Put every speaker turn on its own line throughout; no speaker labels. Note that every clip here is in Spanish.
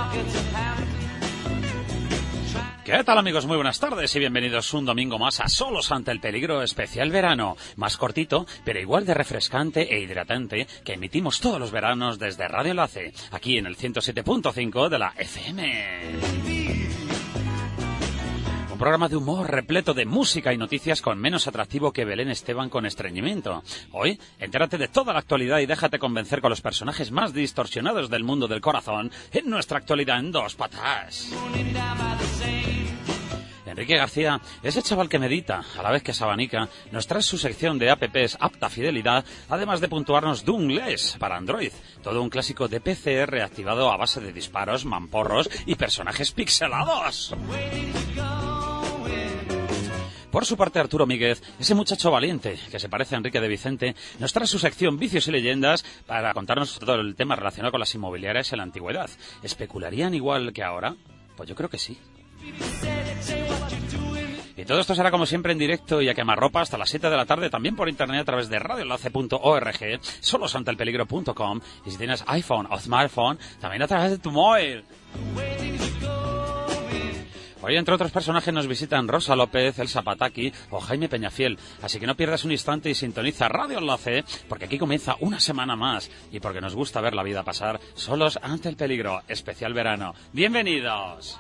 ¿Qué tal, amigos? Muy buenas tardes y bienvenidos un domingo más a Solos ante el peligro especial verano. Más cortito, pero igual de refrescante e hidratante, que emitimos todos los veranos desde Radio Enlace, aquí en el 107.5 de la FM. Un programa de humor repleto de música y noticias con menos atractivo que Belén Esteban con estreñimiento. Hoy, entérate de toda la actualidad y déjate convencer con los personajes más distorsionados del mundo del corazón en nuestra actualidad en dos patas. Enrique García, ese chaval que medita, a la vez que sabanica, nos trae su sección de apps apta fidelidad, además de puntuarnos Doomless para Android, todo un clásico de PCR activado a base de disparos, mamporros y personajes pixelados. Por su parte, Arturo Míguez, ese muchacho valiente que se parece a Enrique de Vicente, nos trae su sección Vicios y Leyendas para contarnos todo el tema relacionado con las inmobiliarias en la antigüedad. ¿Especularían igual que ahora? Pues yo creo que sí. Y todo esto será como siempre en directo y a quemarropa hasta las 7 de la tarde, también por internet a través de radioenlace.org, solosantelpeligro.com y si tienes iPhone o smartphone, también a través de tu móvil. Hoy, entre otros personajes, nos visitan Rosa López, Elsa Pataki o Jaime Peñafiel. Así que no pierdas un instante y sintoniza Radio Enlace, porque aquí comienza una semana más y porque nos gusta ver la vida pasar solos ante el peligro. Especial verano. ¡Bienvenidos!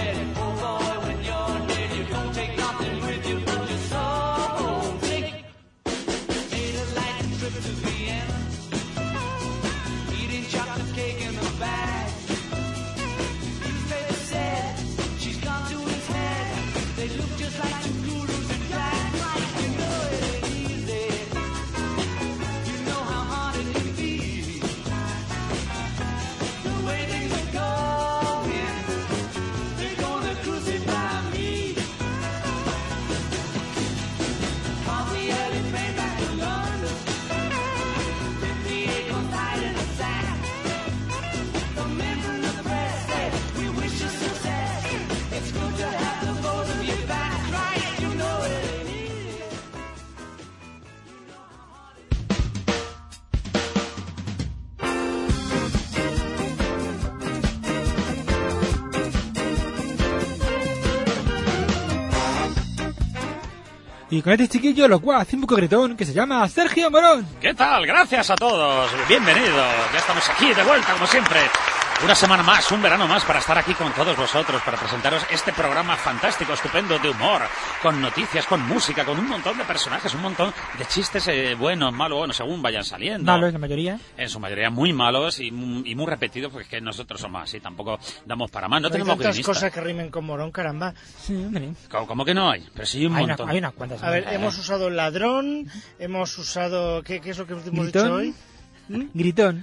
Y con este chiquillo, lo cual hace un poco gritón, que se llama Sergio Morón.
¿Qué tal? Gracias a todos. Bienvenidos. Ya estamos aquí de vuelta, como siempre. Una semana más, un verano más para estar aquí con todos vosotros, para presentaros este programa fantástico, estupendo de humor, con noticias, con música, con un montón de personajes, un montón de chistes buenos, malos, bueno, según vayan saliendo.
Malos, la mayoría.
En su mayoría muy malos y muy repetidos, porque es que nosotros somos así, tampoco damos para más. No tenemos
tantas
guionista.
Cosas que rimen con Morón, caramba.
Sí, hombre.
¿Cómo que no hay? Pero sí hay un montón.
Hay unas cuantas.
A ver, hemos usado ladrón, hemos usado... ¿Qué es lo que hemos
Gritón.
dicho hoy?
Gritón.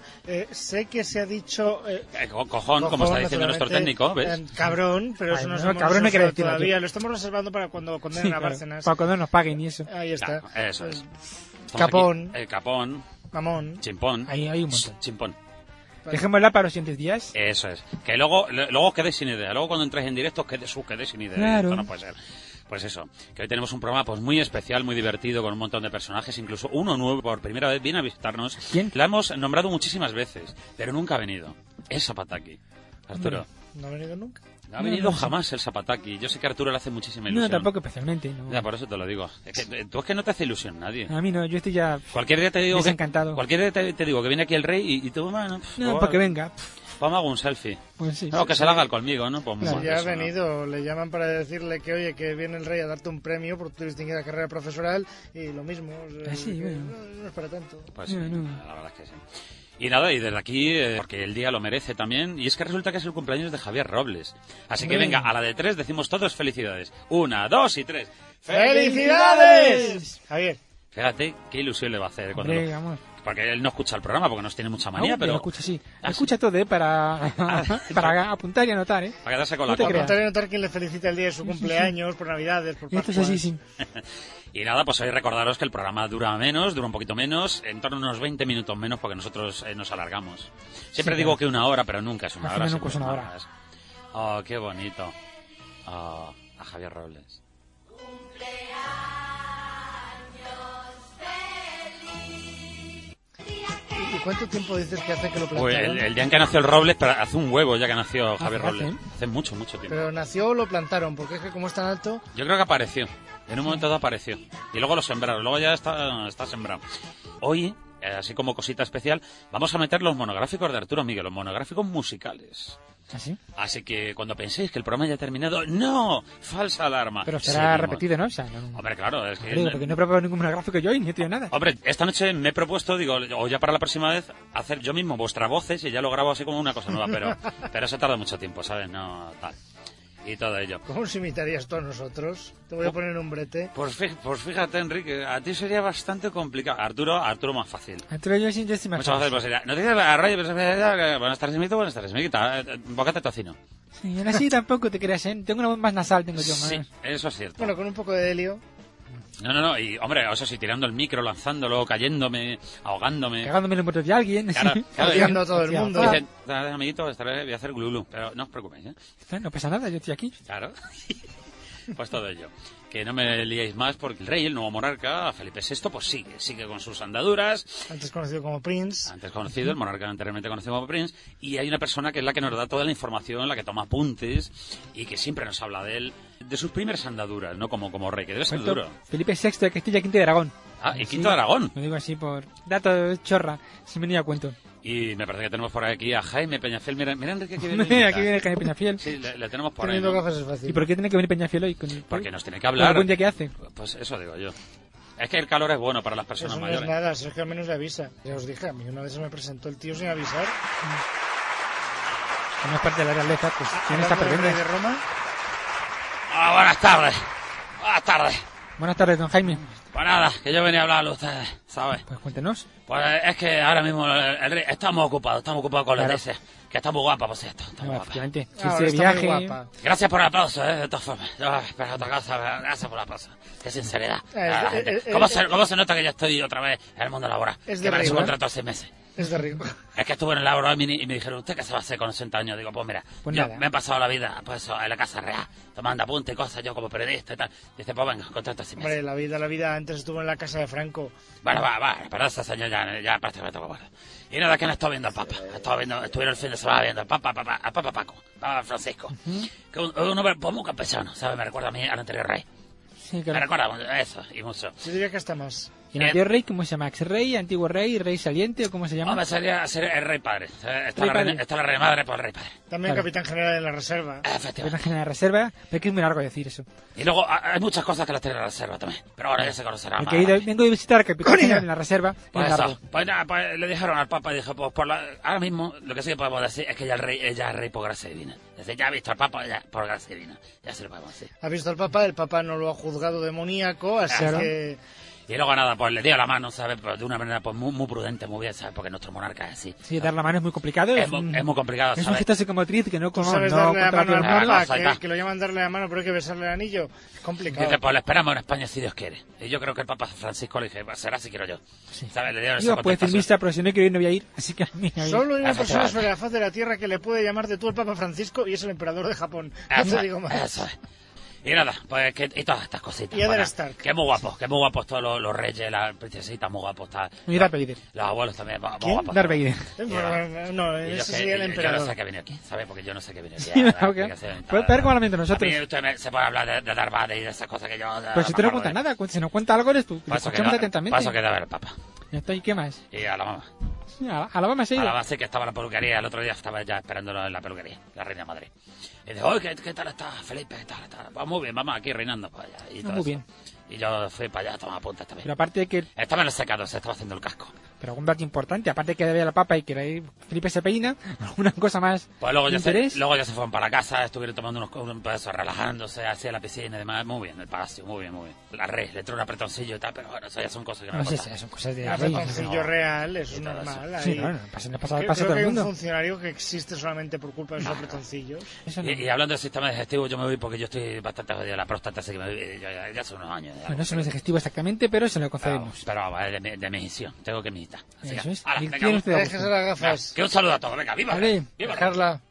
Sé que se ha dicho...
Cojón, como está diciendo nuestro técnico, ¿ves?
Cabrón, pero eso no se
cabrón me quiere decir
todavía.
aquí.
Lo estamos reservando para cuando condenen a
Claro,
Bárcenas.
para cuando nos paguen y eso.
Ahí está.
Claro, eso es. Estamos
Capón.
aquí. Capón.
Mamón.
Chimpón.
Ahí hay un montón.
Chimpón.
Dejémosla para los siguientes días.
Eso es. Que luego os quedéis sin idea. Luego cuando entréis en directo quedéis sin idea.
Claro.
Esto no puede ser. Pues eso, que hoy tenemos un programa pues muy especial, muy divertido, con un montón de personajes, incluso uno nuevo por primera vez viene a visitarnos.
¿Quién?
La hemos nombrado muchísimas veces, pero nunca ha venido. Es Zapataki. Arturo.
¿No ha venido nunca?
No ha venido jamás el Zapataki. Yo sé que a Arturo le hace muchísima ilusión.
No, tampoco especialmente. No.
Ya, por eso te lo digo. Tú es que no te hace ilusión nadie.
A mí no, yo estoy ya
Cualquier día te digo
desencantado.
Cualquier día te digo que viene aquí el rey y tú, bueno,
No, para que venga.
Vamos a hacer un selfie.
Pues sí.
No, que se la haga conmigo, ¿no? Pues
Si ya ha
eso, ¿no?
venido, le llaman para decirle que, oye, que viene el rey a darte un premio por tu distinguida carrera profesoral y lo mismo. O sea,
Sí,
que
bueno.
no es para tanto.
Pues sí,
No.
la verdad es que sí. Y nada, y desde aquí, porque el día lo merece también, y es que resulta que es el cumpleaños de Javier Robles. Así que venga, a la de 3 decimos todos felicidades. 1, 2 y 3.
¡Felicidades! Javier.
Fíjate qué ilusión le va a hacer cuando
Hombre, vamos.
porque él no escucha el programa, porque nos tiene mucha manía, pero...
Lo escucha, sí.
Ah, sí.
Escucha todo, para apuntar y anotar,
Para quedarse con la
No te
copa.
creas.
Contar y notar quién le felicita el día de su cumpleaños, por Navidades, por
Esto es
Pascuas.
así, sí.
Y nada, pues hoy recordaros que el programa dura un poquito menos, en torno a unos 20 minutos menos, porque nosotros nos alargamos. Siempre
Sí,
digo
claro.
que una hora, pero nunca es una
Al
hora.
final nunca
siempre
es una hora.
más. Oh, qué bonito. Oh, a Javier Robles.
¿Cuánto tiempo dices que hace que lo
Pues
plantaron?
el día en que nació el Robles, pero hace un huevo ya que nació Javier
fíjate.
Robles. Hace mucho tiempo.
Pero nació o lo plantaron, porque es que como es tan alto...
Yo creo que apareció. En un momento dado apareció. Y luego lo sembraron. Luego ya está sembrado. Hoy, así como cosita especial, vamos a meter los monográficos de Arturo Miguel, los monográficos musicales.
¿Así?
Así que cuando penséis que el programa ya ha terminado, ¡no! Falsa alarma.
Pero será
Seguimos.
repetido, ¿no? O sea, no...
Hombre, claro, es que...
Digo, porque no he preparado ningún monográfico yo y ni he tenido nada.
Hombre, esta noche me he propuesto, digo, o ya para la próxima vez, hacer yo mismo vuestras voces y ya lo grabo así como una cosa nueva, pero eso tarda mucho tiempo, ¿sabes? No, tal. Y todo ello.
¿Cómo os imitarías tú a nosotros? Te voy a poner un brete.
Pues fíjate, Enrique, a ti sería bastante complicado. Arturo más fácil.
Arturo, yo sí más
Mucho más fácil, pues sería, noticias de la radio, buenas tardes, Mito, buenas tardes, me quita, bocata de tocino.
Sí, aún así tampoco te creas, ¿eh? Tengo una voz más nasal, tengo yo más.
Sí, eso es cierto.
Bueno, con un poco de helio.
No, y hombre, eso sí, tirando el micro, lanzándolo, cayéndome, ahogándome.
Cagándome en los muertos de alguien.
Claro,
sí.
claro,
Odiando a todo el
Hostia,
mundo.
Dicen, amiguito, esta vez voy a hacer glulu, pero no os preocupéis, ¿eh?
No pasa nada, yo estoy aquí.
Claro. Pues todo ello. Que no me liéis más porque el rey, el nuevo monarca, Felipe VI, pues sigue con sus andaduras.
Antes conocido como Prince.
Antes conocido, el monarca anteriormente conocido como Prince. Y hay una persona que es la que nos da toda la información, la que toma apuntes y que siempre nos habla de él, de sus primeras andaduras, no como rey, que debe ser duro.
Felipe VI de Castilla, V de Aragón.
Ah, y Quinto de Aragón.
Lo digo así por dato chorra, sin venir a cuento.
Y me parece que tenemos por aquí a Jaime Peñafiel. Mira Enrique, aquí viene.
Aquí viene Jaime Peñafiel.
Sí, le tenemos por ahí.
Teniendo
¿no?
gafas es fácil.
¿Y por qué tiene que venir Peñafiel hoy?
Porque nos tiene que
¿Con
hablar.
algún día que hace?
Pues eso digo yo. Es que el calor es bueno para las personas
Eso no es
mayores.
nada, si es que al menos le avisa. Ya os dije, a mí una vez se me presentó el tío sin avisar.
Como es parte de la realeza, pues tiene esta
Hablando del rey
perdiendo.
de Roma.
Ah, buenas tardes. Buenas tardes.
Buenas tardes, don Jaime.
Pues nada, que yo venía a hablarle a ustedes, ¿sabes?
Pues cuéntenos.
Pues es que ahora mismo el rey, estamos ocupados con la
Claro.
iglesia, que está muy guapa, por cierto. Está muy
No,
guapa.
efectivamente.
Ahora
Sí, de
está muy
viaje.
guapa.
Gracias por el aplauso, de todas formas. Pero otra cosa, gracias por el aplauso. Qué sinceridad. La gente. ¿Cómo se nota que ya estoy otra vez en el mundo laboral?
Es
Que
de
me han hecho
arriba.
contrato hace 6 meses.
Es de Río.
Es que estuve en el laboral y me dijeron, ¿usted qué se va a hacer con 60 años? Digo, pues mira,
Pues
yo
nada.
me he pasado la vida pues eso, en la Casa Real, tomando apuntes y cosas, yo como periodista y tal. Dice, pues venga, contrato así meses.
Hombre, la vida antes estuvo en la casa de Franco.
Bueno, pero ese señor ya prácticamente me tocó. Y nada, que no estaba viendo al Papa. Estuvieron el fin de semana viendo al Papa Paco, Papa Francisco. Que un hombre pues, muy campesano, ¿sabes? Me recuerda a mí al anterior rey.
Sí,
Me
claro.
recuerda eso y mucho.
Yo diría que hasta más.
¿Y el antiguo rey cómo se llama? ¿Ex-rey, antiguo rey, rey saliente o cómo se llama?
Hombre, sería ser el rey padre. Está
Rey
la reina madre, pues el rey padre.
También
Claro.
capitán general de la reserva.
Efectivamente.
Una general de reserva, pero que es muy largo decir eso.
Y luego hay muchas cosas que las tiene en la reserva también. Pero ahora ya se conocerá más.
Porque vengo de visitar al capitán general en la reserva. y
Pues
es largo.
eso, pues nada, pues le dijeron al Papa y dijo, pues ahora mismo lo que sí que podemos decir es que ya es rey por gracia divina. Es decir, ya ha visto al Papa ya por gracia divina. Ya se lo podemos decir.
Ha visto al Papa, el Papa no lo ha juzgado demoníaco, así
Claro.
que...
Y luego nada, pues le dio la mano, ¿sabes? Pues de una manera pues muy prudente, muy bien, ¿sabes? Porque nuestro monarca es así.
Sí, dar la mano es muy complicado.
Es muy complicado,
Es un
¿sabes?
gesto psicomotriz que no
¿Tú
como
sabes
no
darle la
contra
mano al
todo el
Ah,
mundo.
no,
Papa?
salta.
Que lo llaman darle la mano, pero hay que besarle el anillo. Es complicado.
Dice, pues le esperamos en España si Dios quiere. Y yo creo que el Papa Francisco le dije, pues será si quiero yo.
Sí.
¿Sabes? Le dieron esa
Digo, puede decir
contestación.
misa, pero si no quiero ir no voy a ir. Así que a mí ahí.
Solo hay una persona
Efectivamente.
sobre la faz de la Tierra que le puede llamar de tú el Papa Francisco y es el emperador de Japón. No te digo más.
Eso es. Y nada, pues y todas estas cositas.
Y Eddard
pues,
Stark.
que muy guapos todos los reyes, las princesitas, muy guapos.
Y Darth Vader.
Los abuelos también, muy
¿Quién?
guapos.
Darth Vader.
No,
Y yo
ese
que-
sería el
yo no
emperador.
sé qué viene aquí, ¿sabes? Porque yo no sé qué viene aquí.
Sí,
La
ok.
explicación y
Puede
tal.
pegar como la mente nosotros.
A mí usted se puede hablar de Darth Vader y de esas cosas que yo...
Pero si tú no cuentas nada, si nos cuenta algo eres tú. Lo
Paso que
escuchamos atentamente.
paso que da ver el Papa.
Ya está, ¿y qué más?
Y a la mamá.
Sí, a la mamá se ha
A
ido.
la base que estaba en la peluquería, el otro día estaba ya esperándolo en la peluquería, la reina madre. Y dice, oye, ¿qué tal está Felipe? ¿Qué tal? Pues muy bien, vamos aquí reinando para allá. Y todo
muy
eso.
bien.
Y yo fui para allá a tomar apuntes también.
Pero aparte de que...
Estaba en el secado, se estaba haciendo el casco.
Pero un dato importante, aparte de que debe a la papa y que ahí Felipe se peina, alguna cosa más
Pues luego
de
ya,
interés.
luego ya se fueron para casa, estuvieron tomando un pedazo, relajándose, hacia la piscina y demás. Muy bien, el palacio, muy bien, muy bien. La rey le entró un apretoncillo y tal, pero bueno, eso ya son cosas que no,
No
me
sé,
contan.
son cosas de
Un
la reina.
ratoncillo
no.
real, eso es
Y todo
normal.
Sí,
ahí.
claro, pasa
Creo
todo
que
el
hay un
mundo.
funcionario que existe solamente por culpa de esos ratoncillos.
Eso no.
Y hablando del sistema digestivo, yo me voy porque yo estoy bastante jodido de la próstata, así que me voy, ya son unos años.
Bueno, eso no es digestivo exactamente, pero se lo
pero,
concedemos.
pero vamos, es de mi gestión, tengo que meditar. Así
Eso
que,
es.
ala,
¿Y
venga,
quién usted?
Déjese las gafas.
que un saludo a todos, venga, viva. el
Vale.
rey, viva el rey.
Carla.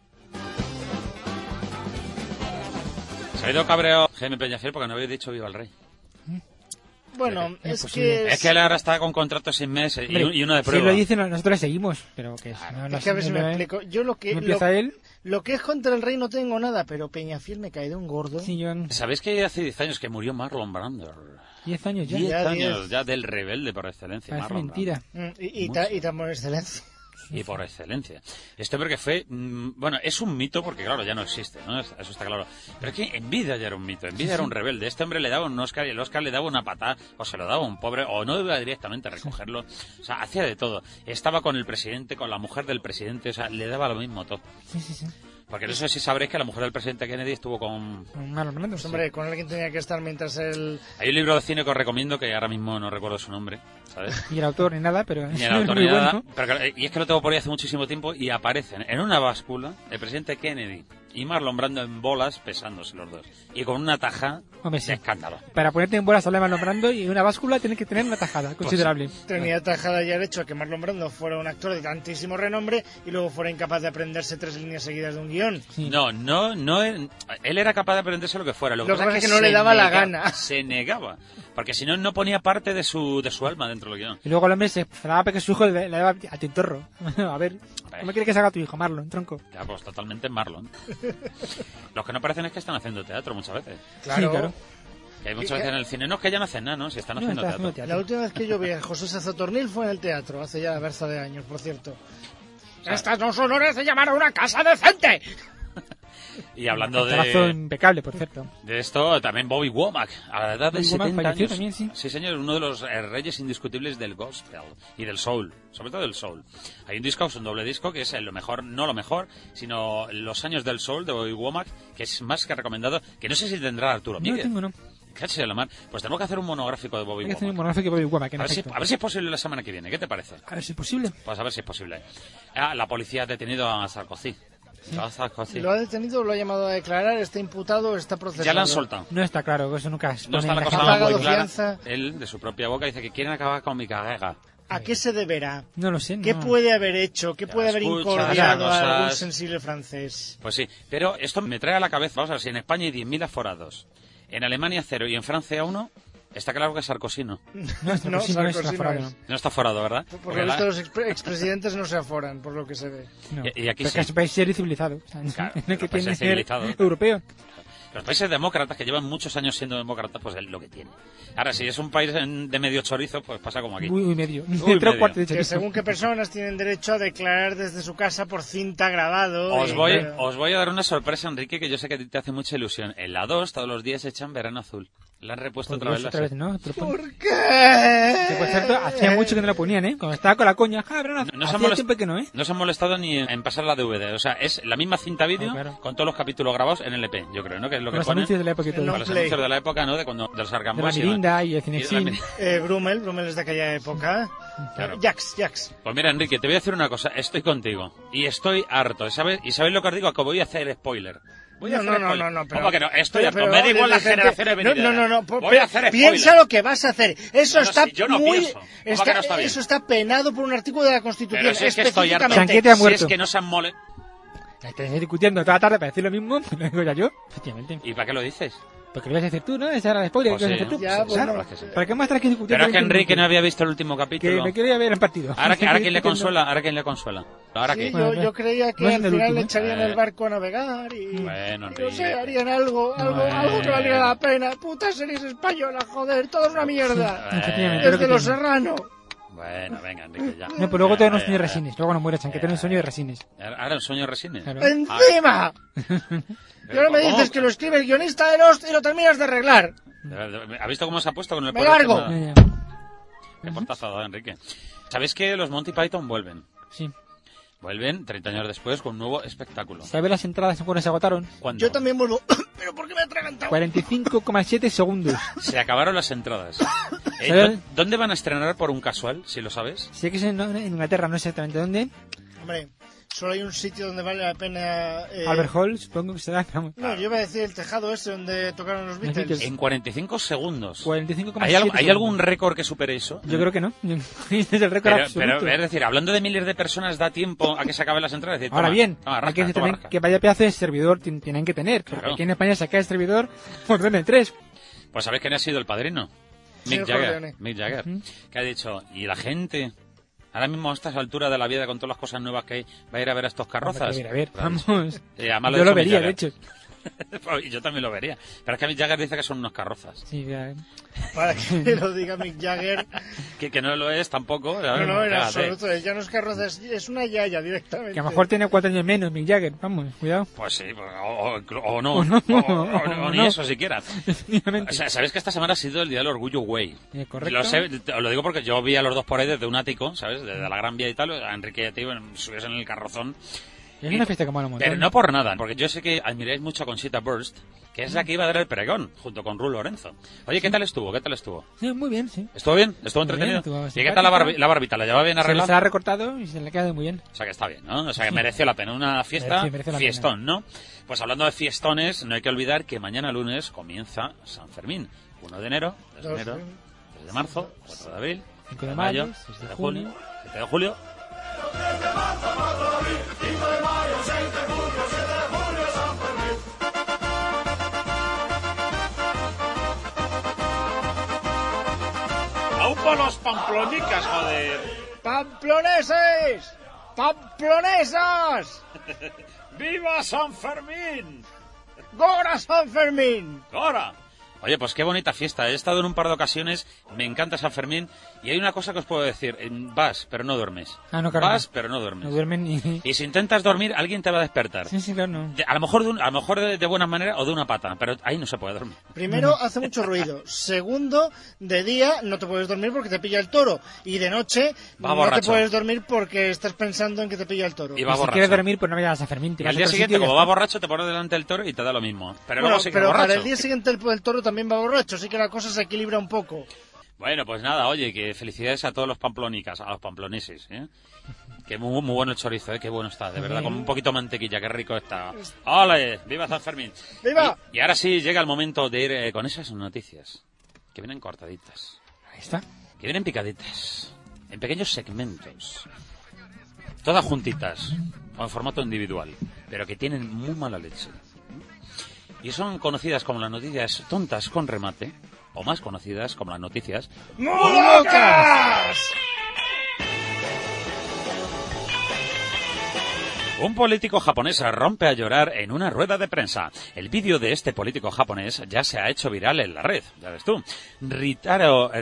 Se ha ido cabreo Jaime Peñafiel porque no habéis dicho viva el rey.
Bueno, es
imposible.
que...
Es que él ahora está con contrato 6 meses
Hombre,
y uno de
si
prueba.
lo dicen, nosotros le seguimos, pero que es...
Es que a ver si me explico. Yo lo que...
¿No empieza él?
Lo que es contra el rey no tengo nada, pero Peñafiel me cae de un gordo.
Sí, yo...
¿Sabéis que hace 10 años que murió Marlon Brando?
10 años ya.
10
Ya,
años
10.
ya del rebelde por excelencia,
Parece
Marlon
mentira.
Y tan por excelencia.
Brando. Y por excelencia. Este hombre que fue... bueno, es un mito porque, claro, ya no existe, ¿no? Eso está claro. Pero es que en vida ya era un mito, en vida era un rebelde. Este hombre le daba un Oscar y el Oscar le daba una patada, o se lo daba a un pobre, o no iba directamente a recogerlo. O sea, hacía de todo. Estaba con el presidente, con la mujer del presidente, o sea, le daba lo mismo todo.
Sí.
Porque no sé si sabréis que la mujer del presidente Kennedy estuvo con...
Marlon Brando.
Pues, hombre, con alguien tenía que estar mientras él...
Hay un libro de cine que os recomiendo que ahora mismo no recuerdo su nombre, ¿sabes?
Ni el autor ni nada, pero
Ni
es
el autor
muy
ni nada.
bueno.
Pero, y es que lo tengo por ahí hace muchísimo tiempo y aparecen en una báscula el presidente Kennedy y Marlon Brando en bolas pesándose los dos. Y con una taja
Hombre, sí.
de escándalo.
Para ponerte en bolas a Marlon Brando y una báscula tienes que tener una tajada considerable.
Tenía tajada ya el hecho de que Marlon Brando fuera un actor de tantísimo renombre y luego fuera incapaz de aprenderse 3 líneas seguidas de un guión.
Sí.
No, él era capaz de aprenderse lo que fuera. Lo que pasa es
que no le
se
daba la gana.
Se negaba. Porque si no, no ponía parte de su alma dentro del guión.
Y luego el hombre se daba porque su hijo le daba a Tintorro. A ver, ¿cómo quiere que se haga tu hijo, Marlon, tronco?
Ya, pues totalmente Marlon. Los que no parecen es que están haciendo teatro muchas veces.
Claro.
Sí, claro.
Que hay muchas veces en el cine, no es que ya no hacen nada, ¿no? Si están haciendo
está
teatro.
haciendo
La última vez que yo vi a José Sazatornil fue en el teatro, hace ya berza de años, por cierto.
Estas no son horas de llamar a una casa decente.
Y hablando
Trazo impecable, por cierto.
de esto, también Bobby Womack, a la edad de
Bobby Womack
70
falleció
años.
también, sí.
Sí, señor, uno de los reyes indiscutibles del gospel y del soul, sobre todo del soul. Hay un disco, es un doble disco, que es lo mejor, no lo mejor, sino Los años del soul de Bobby Womack, que es más que recomendado, que no sé si tendrá Arturo
No
Míguez.
tengo, no.
Cacho de la mar. Pues tenemos que hacer un monográfico de Bobby
Hay que hacer un
Womack.
monográfico de Bobby Womack, en
A ver si
efecto.
es posible la semana que viene, ¿qué te parece?
A ver si es posible.
Pues a ver si es posible. La policía ha detenido a Sarkozy. A Sarkozy.
Lo ha detenido, lo ha llamado a declarar, está imputado, está procesado.
Ya lo han soltado.
No está claro, eso nunca se
No
pone
está
en
la
la
cosa
Ha
cara.
muy
pagado
clara.
fianza.
Él, de su propia boca, dice que quieren acabar con mi carrera.
¿A qué se deberá?
No lo sé,
¿Qué
no.
puede haber hecho? ¿Qué
Ya
puede haber
escuchas,
incordiado
cosas.
a algún sensible francés?
Pues sí, pero esto me trae a la cabeza, vamos a ver, si en España hay 10.000 aforados, en Alemania 0 y en Francia 1, está claro que Sarkozy no.
No, Sarkozy no es
Sarkozy
aforado,
no es.
No está aforado, ¿verdad?
Por
Porque
lo
la-
visto, los expresidentes no se aforan, por lo que se ve.
no.
Y aquí
Porque
sí.
es un país serio y civilizado. O sea,
Claro,
en el que
los países
tiene que ser
civilizados.
europeo.
Los países demócratas, que llevan muchos años siendo demócratas, pues es lo que tienen. Ahora, si es un país de medio chorizo, pues pasa como aquí.
Muy medio.
Uy,
3
medio.
cuartos de
Que
chorizo.
según qué personas tienen derecho a declarar desde su casa por cinta grabado.
Os
y-
voy a dar una sorpresa, Enrique, que yo sé que a ti te hace mucha ilusión. En la 2 todos los días echan Verano Azul. La han repuesto
Por
otra vez.
Dios,
la
otra vez,
serie.
¿no? Te lo ponen.
¿Por qué?
Que, por cierto, hacía mucho que no lo ponían, ¿eh? Cuando estaba con la coña, pero no,
No se, han
hacía tiempo que no, ¿eh?
no se han molestado ni en pasar la DVD. O sea, es la misma cinta vídeo
Ah, claro.
con todos los capítulos grabados en LP, yo creo, ¿no? Que es lo
Con
que
los
ponen.
anuncios de la época y todo.
No,
Con los
Play.
anuncios de la época, ¿no? De cuando del
De la
Sargambos y
Mirinda y el
y de la
Cinexin.
Mir-
Brummel es de aquella época.
Claro.
Jax.
Pues mira, Enrique, te voy a decir una cosa. Estoy contigo. Y estoy harto. ¿Y sabéis lo que os digo? Que voy a hacer spoiler. Voy a hacer spoiler.
No,
¿Cómo que no? Estoy harto.
pero
Me da igual la
decente.
generación venidera.
No.
Voy a hacer spoiler.
Piensa lo que vas a hacer. Eso
No, no,
está
si yo no
muy...
pienso. ¿Cómo que no está bien?
Eso está penado por un artículo de la Constitución.
Pero si es que estoy harto.
específicamente.
Chanquete ha
Si
muerto.
es que no se han mole...
Estáis discutiendo toda la tarde para decir lo mismo, lo digo ya yo, efectivamente.
¿Y para qué lo dices?
Porque lo ibas a hacer tú, ¿no? Esa era la spoiler
Pues
que
sí,
ibas a hacer tú.
Ya,
O sea,
bueno.
¿para qué más traes que discutir?
Pero es que
con-
Enrique no había visto el último
Que
capítulo.
me quería ver el partido.
Ahora quién le consuela, ahora quién le consuela. Ahora
Sí,
qué.
yo creía que
No es
al
el
final
último,
le
¿eh?
echarían el barco a navegar y...
Bueno,
y no sé,
Enrique.
harían algo que valiera la pena. Putas series españolas, joder, todo es una mierda.
Efectivamente,
Desde
lo que
Los
tiene.
Serrano.
Bueno, venga, Enrique, ya.
No, pero luego todavía no
Ya,
sueño
ya,
resines. Luego no muere Chanquete, no sueño de resines.
Ahora un sueño resines.
Claro.
¡Encima! Y ahora me
¿Cómo?
dices que lo escribe el guionista de Lost y lo terminas de arreglar.
¿Ha visto cómo se ha puesto con el
Me
poder?
largo.
Ya, ya.
Qué portazo ha dado, Enrique. ¿Sabéis que los Monty Python vuelven?
Sí.
Vuelven 30 años después con un nuevo espectáculo.
¿Sabes las entradas cuando se agotaron?
¿Cuándo?
Yo también vuelvo. ¿Pero por qué me he atragantado?
45,7 segundos.
Se acabaron las entradas.
¿Sabes?
¿Dónde van a estrenar por un casual, si lo sabes?
Sé que es en Inglaterra, no sé exactamente dónde.
Hombre, solo hay un sitio donde vale la pena...
Albert Hall, supongo que será. Vamos.
No, yo iba a decir el tejado ese donde tocaron los Beatles.
Beatles.
En 45 segundos.
45,7
¿Hay algún récord que supere eso?
Yo creo que no. Es el récord absoluto.
Pero, es decir, hablando de miles de personas, ¿da tiempo a que se acaben las entradas? Es decir,
Ahora
toma,
bien,
toma,
hay
rasca,
que decir
toma,
también
rasca.
que vaya pedazo de servidor tienen que tener. Porque
Claro.
aquí en España saca el servidor por 3.
Pues ¿sabéis quién ha sido el padrino?
Señor Corleone.
Mick Jagger, que ha dicho, y la gente, ahora mismo a estas alturas de la vida, con todas las cosas nuevas que hay, va a ir a ver a estos carrozas.
A ver, vamos.
Además
Yo lo vería, de hecho.
Yo también lo vería. Pero es que Mick Jagger dice que son unos carrozas.
Sí, ya.
Para que lo diga Mick Jagger.
Que no lo es tampoco.
No, en absoluto. Ya no es carroza, es una yaya directamente.
Que a lo mejor tiene 4 años menos Mick Jagger. Vamos, cuidado.
Pues sí, o no. O ni eso siquiera.
Definitivamente.
O sea, ¿sabéis que esta semana ha sido el Día del Orgullo Gay?
Correcto.
Lo sé, os lo digo porque yo vi a los dos por ahí desde un ático, ¿sabes? Desde la Gran Vía y tal, a Enrique y a ti, subías en el carrozón.
Es una fiesta que mola un montón.
Pero no por nada, porque yo sé que admiráis mucho a Conchita Wurst, que es la que iba a dar el pregón, junto con Ruth Lorenzo. Oye, ¿qué tal estuvo? ¿Qué tal estuvo?
Sí, muy bien, sí.
¿Estuvo bien? ¿Estuvo
Muy
entretenido?
bien, estuvo
¿Y qué tal la barbita? ¿La llevaba bien
Se
arreglada?
la ha recortado y se le ha quedado muy bien.
O sea que está bien, ¿no? O sea que mereció la pena. Una fiesta,
Merece la
fiestón,
pena.
¿no? Pues hablando de fiestones, no hay que olvidar que mañana lunes comienza San Fermín. 1 de enero, 2 de enero, 3 de marzo, 4 de abril,
5 de
mayo,
mayo,
6 de junio, 7 de julio. ¡Aún por los pamplonicas, joder!
¡Pamploneses! ¡Pamplonesas!
¡Viva San Fermín!
¡Gora San Fermín!
¡Ahora! Oye, pues qué bonita fiesta. He estado en un par de ocasiones, me encanta San Fermín, y hay una cosa que os puedo decir. Vas, pero no duermes.
Ah, no, claro.
Vas, pero no duermes.
No duermen ni...
Y si intentas dormir, alguien te va a despertar.
Sí, claro, no.
A lo mejor de buena manera o de una pata, pero ahí no se puede dormir.
Primero, hace mucho ruido. Segundo, de día no te puedes dormir porque te pilla el toro. Y de noche no
borracho.
te puedes dormir porque estás pensando en que te pilla el toro.
Y va
Si
borracho.
quieres dormir, pues no vayas a San Fermín.
Y al día siguiente, como va borracho, te pones delante del toro y te da lo mismo. Pero
Bueno,
luego sigue
pero
borracho.
para el día siguiente el toro también va borracho, así que la cosa se equilibra un poco.
Bueno, pues nada, oye, que felicidades a todos los pamplonicas, a los pamploneses, ¿eh? Que muy bueno el chorizo, ¿eh? Qué bueno está, de verdad, con un poquito de mantequilla, qué rico está. ¡Ole! ¡Viva San Fermín!
¡Viva!
Y ahora sí llega el momento de ir con esas noticias, que vienen cortaditas,
Ahí está.
que vienen picaditas, en pequeños segmentos, todas juntitas, o en formato individual, pero que tienen muy mala leche. Y son conocidas como las noticias tontas con remate, o más conocidas como las noticias
¡Muy locas!
Un político japonés rompe a llorar en una rueda de prensa. El vídeo de este político japonés ya se ha hecho viral en la red, ya ves tú. Ryutaro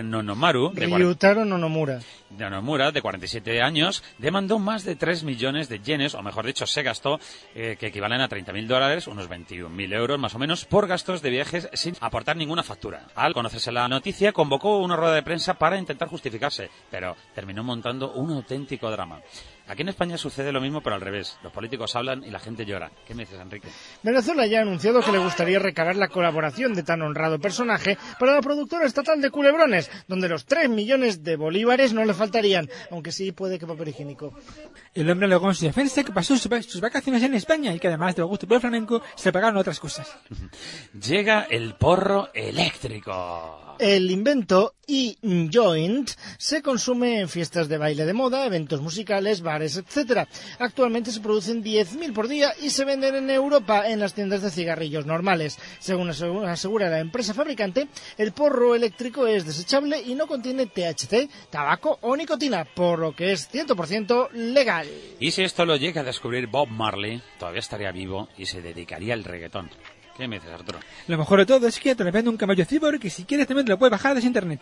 Nonomura, de 47 años, demandó más de 3 millones de yenes, o mejor dicho, se gastó, que equivalen a $30.000, unos 21.000 euros más o menos, por gastos de viajes sin aportar ninguna factura. Al conocerse la noticia, convocó una rueda de prensa para intentar justificarse, pero terminó montando un auténtico drama. Aquí en España sucede lo mismo, pero al revés. Los políticos hablan y la gente llora. ¿Qué me dices, Enrique?
Venezuela ya ha anunciado que le gustaría recabar la colaboración de tan honrado personaje para la productora estatal de Culebrones, donde los 3 millones de bolívares no le faltarían, aunque sí puede que papel higiénico.
El hombre alegó en su defensa que pasó sus vacaciones en España y que además del gusto por el flamenco se pagaron otras cosas.
Llega el porro eléctrico.
El invento e-joint se consume en fiestas de baile de moda, eventos musicales, bares, etc. Actualmente se producen 10.000 por día y se venden en Europa en las tiendas de cigarrillos normales. Según asegura la empresa fabricante, el porro eléctrico es desechable y no contiene THC, tabaco o nicotina, por lo que es 100% legal.
Y si esto lo llega a descubrir Bob Marley, todavía estaría vivo y se dedicaría al reggaetón. ¿Qué me dices, Arturo?
Lo mejor de todo es que te lo vende un caballo cyborg que si quieres también te lo puedes bajar desde internet.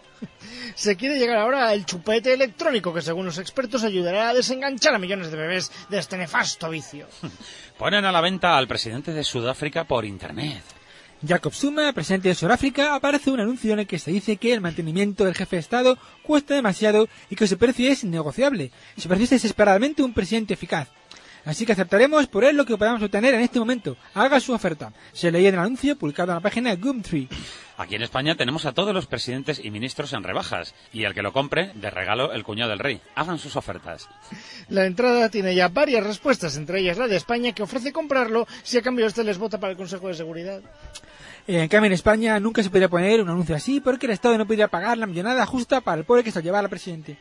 Se quiere llegar ahora al chupete electrónico que según los expertos ayudará a desenganchar a millones de bebés de este nefasto vicio.
Ponen a la venta al presidente de Sudáfrica por internet.
Jacob Zuma, presidente de Sudáfrica, aparece un anuncio en el que se dice que el mantenimiento del jefe de Estado cuesta demasiado y que su precio es innegociable. Y se precisa desesperadamente un presidente eficaz. Así que aceptaremos por él lo que podamos obtener en este momento. Haga su oferta. Se leía en el anuncio publicado en la página Gumtree.
Aquí en España tenemos a todos los presidentes y ministros en rebajas. Y el que lo compre, de regalo el cuñado del rey. Hagan sus ofertas.
La entrada tiene ya varias respuestas, entre ellas la de España, que ofrece comprarlo si a cambio este les vota para el Consejo de Seguridad.
En cambio, en España nunca se podría poner un anuncio así porque el Estado no podría pagar la millonada justa para el pobre que se lo llevaba al presidente.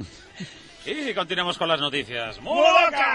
Y continuamos con las noticias. ¡Muy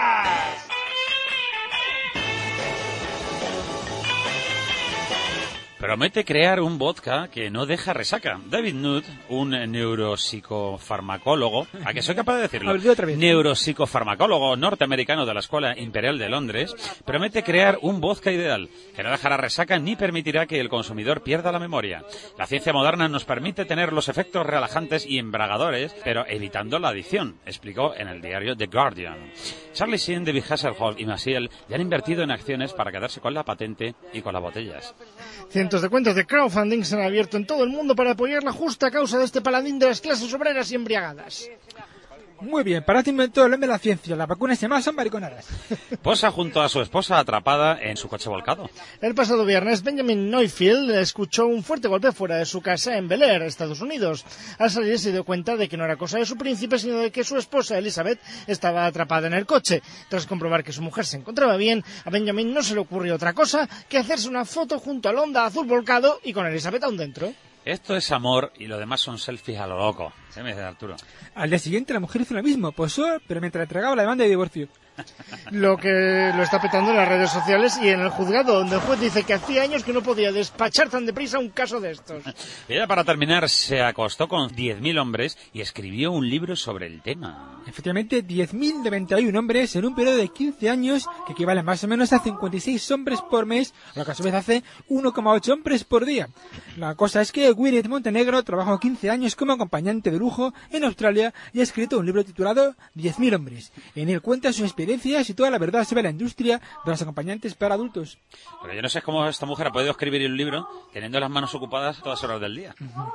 locas! Promete crear un vodka que no deja resaca. David Nutt, un neuropsicofarmacólogo, ¿a que soy capaz de decirlo? Neuropsicofarmacólogo norteamericano de la Escuela Imperial de Londres, promete crear un vodka ideal, que no dejará resaca ni permitirá que el consumidor pierda la memoria. La ciencia moderna nos permite tener los efectos relajantes y embriagadores, pero evitando la adicción, explicó en el diario The Guardian. Charlie Sheen, David Hasselhoff y Maciel ya han invertido en acciones para quedarse con la patente y con las botellas.
Cientos de cuentas de crowdfunding se han abierto en todo el mundo para apoyar la justa causa de este paladín de las clases obreras y embriagadas.
Muy bien, para ti inventó el hombre de la ciencia. Las vacunas se llaman mariconadas.
Posa junto a su esposa atrapada en su coche volcado.
El pasado viernes, Benjamin Neufeld escuchó un fuerte golpe fuera de su casa en Bel Air, Estados Unidos. Al salir se dio cuenta de que no era cosa de su príncipe, sino de que su esposa, Elizabeth, estaba atrapada en el coche. Tras comprobar que su mujer se encontraba bien, a Benjamin no se le ocurrió otra cosa que hacerse una foto junto al Honda azul volcado y con Elizabeth aún dentro.
Esto es amor y lo demás son selfies a lo loco. ¿Qué me dice Arturo?
Al día siguiente la mujer hizo lo mismo, posó, pero mientras entregaba la demanda de divorcio.
Lo que lo está petando en las redes sociales y en el juzgado, donde el juez dice que hacía años que no podía despachar tan deprisa un caso de estos.
Ella, para terminar, se acostó con 10.000 hombres y escribió un libro sobre el tema.
Efectivamente, 10.091 hombres en un periodo de 15 años, que equivalen más o menos a 56 hombres por mes, lo que a su vez hace 1,8 hombres por día. La cosa es que Gwyneth Montenegro trabajó 15 años como acompañante de lujo en Australia y ha escrito un libro titulado 10.000 hombres. En él cuenta sus experiencias y toda la verdad sobre la industria de los acompañantes para adultos.
Pero yo no sé cómo esta mujer ha podido escribir un libro teniendo las manos ocupadas a todas horas del día.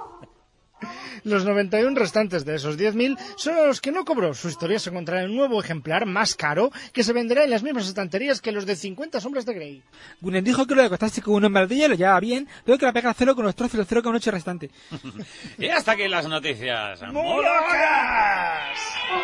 Los 91 restantes de esos 10.000 son los que no cobró. Su historia se encontrará en un nuevo ejemplar más caro que se venderá en las mismas estanterías que los de 50 sombras de Grey.
Gwyneth dijo que lo de acostarse con un hombre al día lo llevaba bien, pero que la pega cero con los trozos del 0,8 restante.
Y hasta aquí las noticias.
¡Molocas!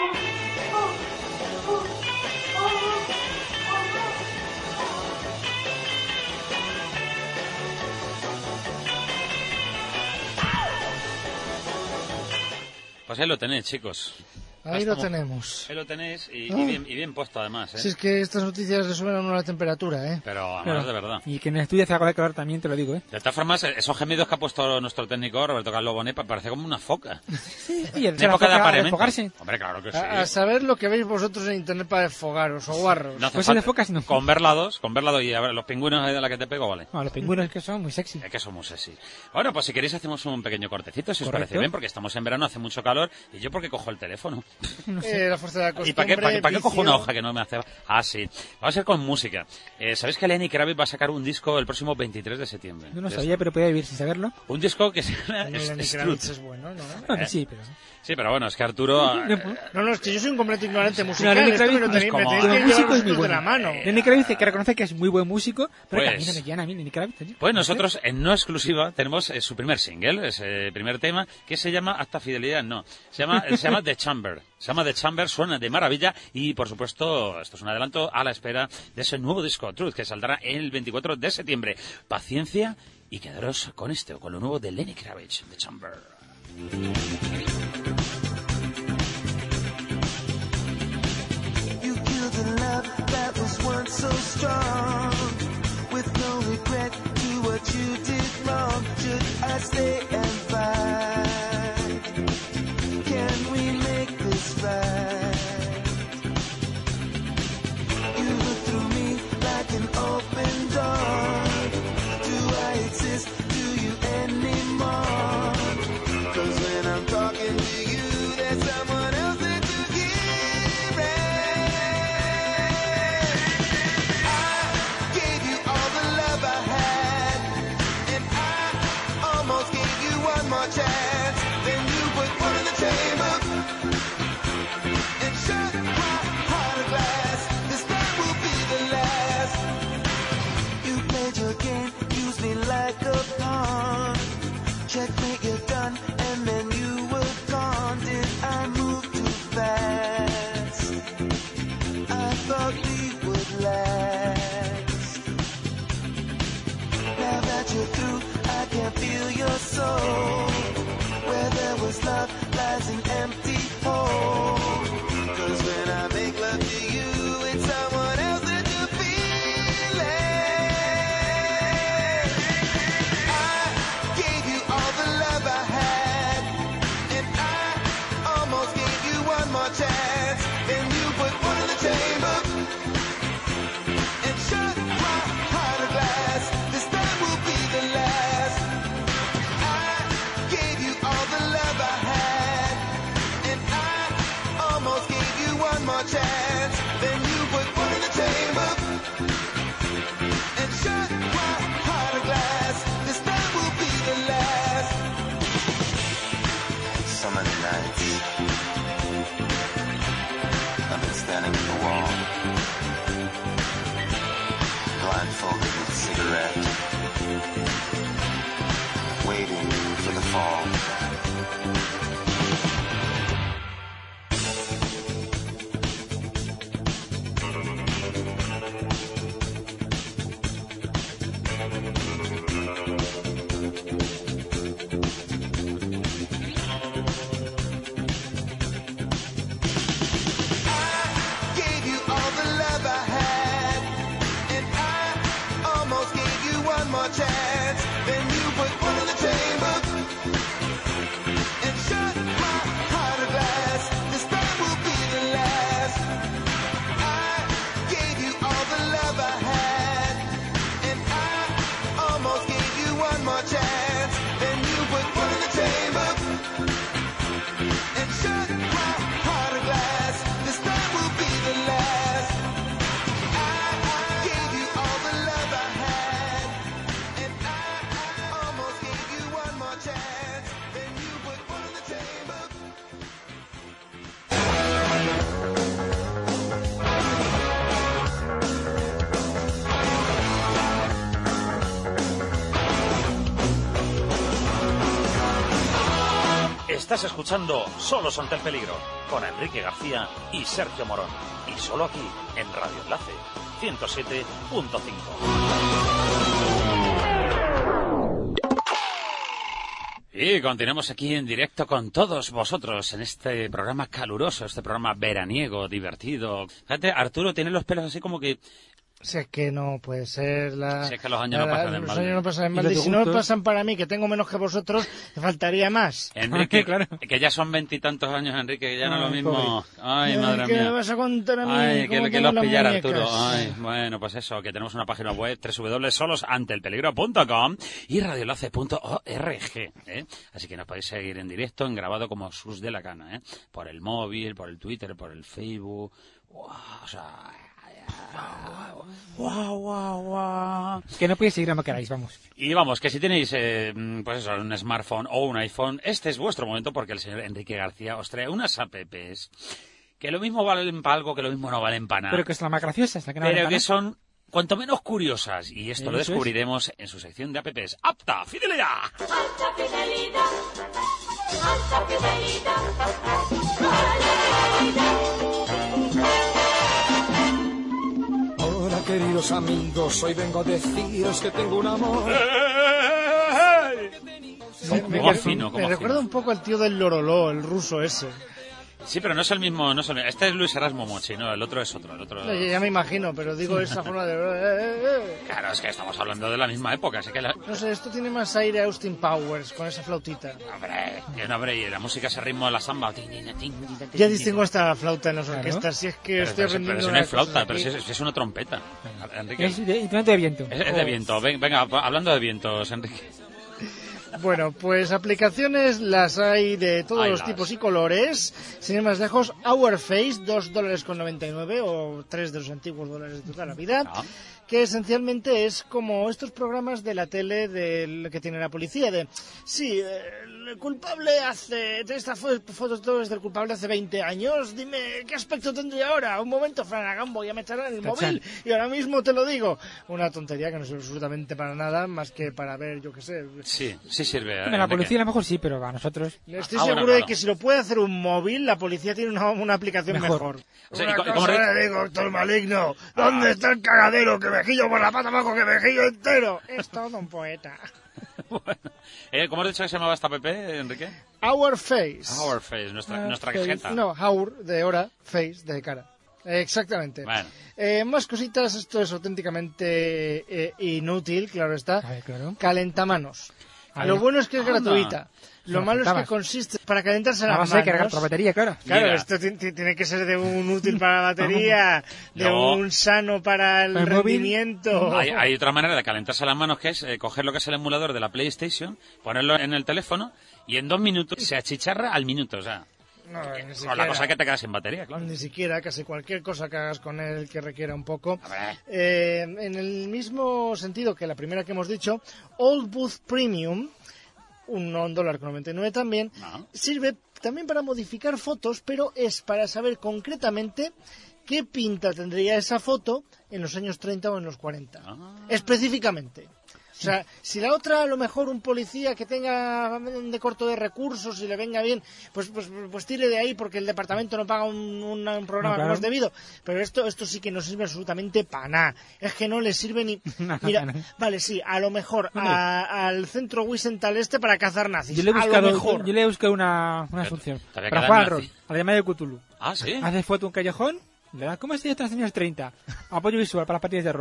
Pues ahí lo tenéis, chicos.
Ahí lo tenemos.
Ahí lo tenéis y bien puesto además, ¿eh?
Si es que estas noticias le suben a uno la temperatura, ¿eh?
Pero además de verdad.
Y que en el estudio hace algo de calor también, te lo digo, ¿eh?
De todas formas, esos gemidos que ha puesto nuestro técnico Roberto Carlos Bonet parece como una foca.
Sí, y
una época de apareamiento.
Desfogarse.
Hombre, claro que sí.
A saber lo que veis vosotros en internet para desfogaros o guarros.
No hace
Pues
falta.
de focas no.
Con ver la dos y a ver, los pingüinos ahí de la que te pego, vale.
No, los pingüinos que son muy sexy.
Es que son muy sexy. Bueno, pues si queréis hacemos un pequeño cortecito, si os
Correcto.
parece bien, porque estamos en verano, hace mucho calor, y yo porque cojo el teléfono.
No sé.
La fuerza de la
¿Y
costumbre,
para qué cojo
vicio.
una hoja que no me hace? Ah, sí. Va a ser con música. ¿Sabéis que Lenny Kravitz va a sacar un disco el próximo 23 de septiembre?
Yo no sabía, pero podía vivir sin saberlo.
Un disco que se llama
Lenny
Struth.
Kravitz es bueno, ¿no?
Bueno, sí, pero...
Sí, pero bueno, es que Arturo...
No, es que yo soy un completo ignorante musical.
Lenny
Esto me
Kravitz
lo
no es
tenéis
como-
me
Pero
tenéis
el
que llevar
músico es muy
vosotros de la
bueno.
mano.
Lenny Kravitz hay que reconocer que es muy buen músico, pero que a mí
Pues-
no me llena a mí Lenny Kravitz. Tío.
Pues nosotros, en no exclusiva, tenemos su primer single, ese primer tema, que se llama Hasta Fidelidad, no. Se llama The Chamber. Se llama The Chamber, suena de maravilla y, por supuesto, esto es un adelanto a la espera de ese nuevo disco, Truth, que saldrá el 24 de septiembre. Paciencia y quedaros con esto, con lo nuevo de Lenny Kravitz, The Chamber.
You killed a love that was once so strong, with no regret to what you did wrong. Should I stay and fight? Can we make this right? You look through me like an open door. Do I exist to you anymore? 'Cause when I'm talking to you, there's someone else that you hear it. I gave you all the love I had, and I almost gave you one more chance. Then you put one in the chamber and shut my heart of glass. This time will be the last. You played your game, used me like a pawn. Checkmate, you're done, and then you were gone. Did I move too fast? I thought we would last. Now that you're through, I can feel your soul. Where there was love lies an empty hole. 'Cause when I make love to you, it's someone else that you're feeling. I one more chance. Then you put one in the chamber and shut my heart of glass. This time will be the last. I gave you all the love I had, and I almost gave you one more chance. Then you put one in the chamber and shut my heart of glass. This time will be the last. I gave you all the love I had, and I almost gave you one more chance. Then you put one in the chamber.
Estás escuchando Solos ante el peligro con Enrique García y Sergio Morón. Y solo aquí, en Radio Enlace 107.5. Y continuamos aquí en directo con todos vosotros en este programa caluroso, este programa veraniego, divertido. Fíjate, Arturo tiene los pelos así como que...
Si es que no puede ser la...
Si es que los años no pasan en
Los
balde.
años no pasan en
Y
balde.
los
Y si no me
gustos.
pasan para mí, que tengo menos que vosotros, me faltaría más.
Enrique,
Claro.
que ya son 20 y tantos años, Enrique, que ya no es lo
Ay,
mismo. Ay, madre
¿Qué
mía.
me vas a contar a mí?
Ay,
¿Cómo
que
tengo
los
las
pillara,
muñecas?
Arturo. Ay, bueno, pues eso, que tenemos una página web www.solosanteelpeligro.com y radioenlace.org, ¿eh? Así que nos podéis seguir en directo, en grabado como sus de la gana, ¿eh? Por el móvil, por el Twitter, por el Facebook. Wow, o sea... Wow.
Que no podéis seguir como queráis, vamos.
Y vamos, que si tenéis pues eso, un smartphone o un iPhone, este es vuestro momento porque el señor Enrique García os trae unas apps que lo mismo valen para algo que lo mismo no valen para nada.
Pero que es la más graciosa, es la que no
Pero
vale
que
para
son cuanto menos curiosas. Y esto lo
Eso es.
descubriremos en su sección de apps. ¡Apta Fidelidad!
Alta fidelidad, alta fidelidad,
Hola queridos amigos, hoy vengo a deciros que tengo un amor.
Como fino, como
Me recuerda
fino.
un poco al tío del Loroló, el ruso ese.
Sí, pero no es el mismo, no es el mismo. Este es Luis Erasmo Mochi, no, el otro es otro. El otro...
No, ya me imagino, pero digo esa forma de...
Claro, es que estamos hablando de la misma época, así que
No sé, esto tiene más aire a Austin Powers con esa flautita.
Hombre, y la música, ese ritmo de la samba.
Ya distingo hasta la flauta en las orquestas, si es que
Pero,
estoy
pero
aprendiendo
si no
una
es flauta,
cosa
pero
aquí.
si es una trompeta. Enrique.
Es de instrumento de viento.
Es de viento. Venga, hablando de vientos, Enrique.
Bueno, pues aplicaciones las hay de todos los
Haylas.
tipos y colores. Sin ir más lejos, Our Face, $2.99 o 3 de los antiguos dólares de toda la vida.
Ah.
Que esencialmente es como estos programas de la tele que tiene la policía. Sí, el culpable hace... Esta foto es del culpable hace 20 años. Dime, ¿qué aspecto tendría ahora? Un momento, Flanagan, voy a meterla en el
Tachán.
móvil y ahora mismo te lo digo. Una tontería que no sirve absolutamente para nada, más que para ver, yo qué sé...
Sí sirve.
Bueno, la
Enrique.
policía a lo mejor sí, pero a nosotros...
Estoy
Ah,
seguro
bueno,
de
claro.
que si lo puede hacer un móvil, la policía tiene una aplicación
Mejor.
mejor.
O sea,
Una
¿y
cosa
cómo
le digo, doctor Maligno, ¿dónde está el cagadero? Que me quillo por la pata abajo, que me quillo entero. Es todo un poeta.
Bueno, ¿cómo has dicho que se llamaba esta app, Enrique?
Our Face.
Our Face, nuestra
Face.
jeta.
No, Our, de hora, Face, de cara. Exactamente.
Bueno.
Más cositas, esto es auténticamente inútil, claro está.
A ver, claro.
Calentamanos.
A
Lo
ver.
bueno es que es
Anda.
Gratuita. Lo
No,
malo es que
faltabas.
consiste para calentarse las
Vamos
manos.
a cargar otra batería, claro.
Claro,
Mira.
esto tiene que ser de un útil para la batería, de
No.
un sano para el
¿Para el móvil?
rendimiento.
Hay otra manera de calentarse las manos que es coger lo que es el emulador de la PlayStation, ponerlo en el teléfono y en 2 minutos se achicharra al minuto, o sea.
No, ni
Con
siquiera.
la cosa que te quedas sin batería, claro.
Ni siquiera, casi cualquier cosa que hagas con él que requiera un poco.
A ver.
En el mismo sentido que la primera que hemos dicho, Old Booth Premium, un $1.99 también,
No.
sirve también para modificar fotos, pero es para saber concretamente qué pinta tendría esa foto en los años 30 o en los 40.
Ah.
Específicamente. O sea, si la otra, a lo mejor un policía que tenga de corto de recursos y le venga bien, pues tire de ahí porque el departamento no paga un programa
No, claro.
como es debido. Pero esto sí que no sirve absolutamente para nada. Es que no le sirve ni...
No,
Mira,
no.
vale, sí, a lo mejor
Hombre.
al centro Wiesenthal este para cazar nazis.
Yo le he
a lo
buscado,
mejor.
yo le he buscado una función.
todavía
Para
queda
jugar al
nazi.
rol, a la llamada de Cthulhu.
Ah, sí.
Hace foto un callejón, le da, ¿cómo es hasta los años 30? Apoyo visual para las partidas de rol.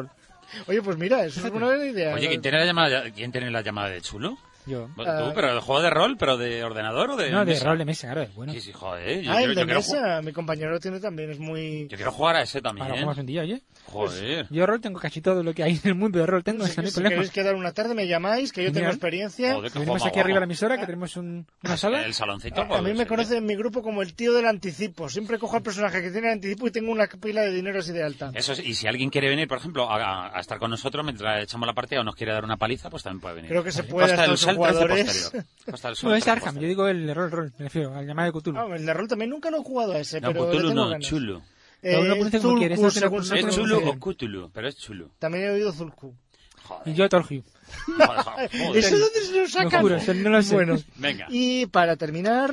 Oye, pues mira, eso es una buena idea.
Oye, ¿quién tiene la llamada de chulo?
Yo.
Tú, pero de juego de rol, pero de ordenador o de
No, de
mesa?
rol de mesa, claro, es bueno.
Sí, joder.
El de
quiero
mesa, mi compañero lo tiene también, es muy...
Yo quiero jugar a ese también.
Para jugamos un día, oye.
Joder.
Yo rol tengo casi todo lo que hay en el mundo de rol. Tengo,
Si
no hay
queréis
problema.
quedar una tarde, me llamáis, que yo tengo
Genial.
experiencia.
Joder, qué
Venimos
juego
aquí
más
arriba a la
guapo.
emisora, que tenemos una sala.
El saloncito.
A mí
pues,
me
sí.
conocen en mi grupo como el tío del anticipo. Siempre cojo al personaje que tiene el anticipo y tengo una pila de dinero así de alta.
Eso es, y si alguien quiere venir, por ejemplo, a estar con nosotros mientras echamos la partida o nos quiere dar una paliza, pues también puede venir.
Creo que se puede
Costa
hasta
del
8
Sol 13
jugadores.
posterior. Costa del Sol
No, es
13
Arkham,
posterior.
yo digo el de rol, me refiero al llamado de Cthulhu.
Ah, el de rol también nunca lo he jugado a ese,
No,
pero le
Cthulhu
tengo
no,
ganas.
chulo.
Cada uno pronuncia como quiere,
Zulku,
eso
según
no
se
Es
tengo
chulo
pronuncia.
o Cthulhu, pero es chulo.
También he oído Zulku.
Y yo Torgiu.
Joder.
¿Eso dónde se lo
Lo
sacan?
juro, eso no lo sé.
Bueno,
Venga.
y para terminar...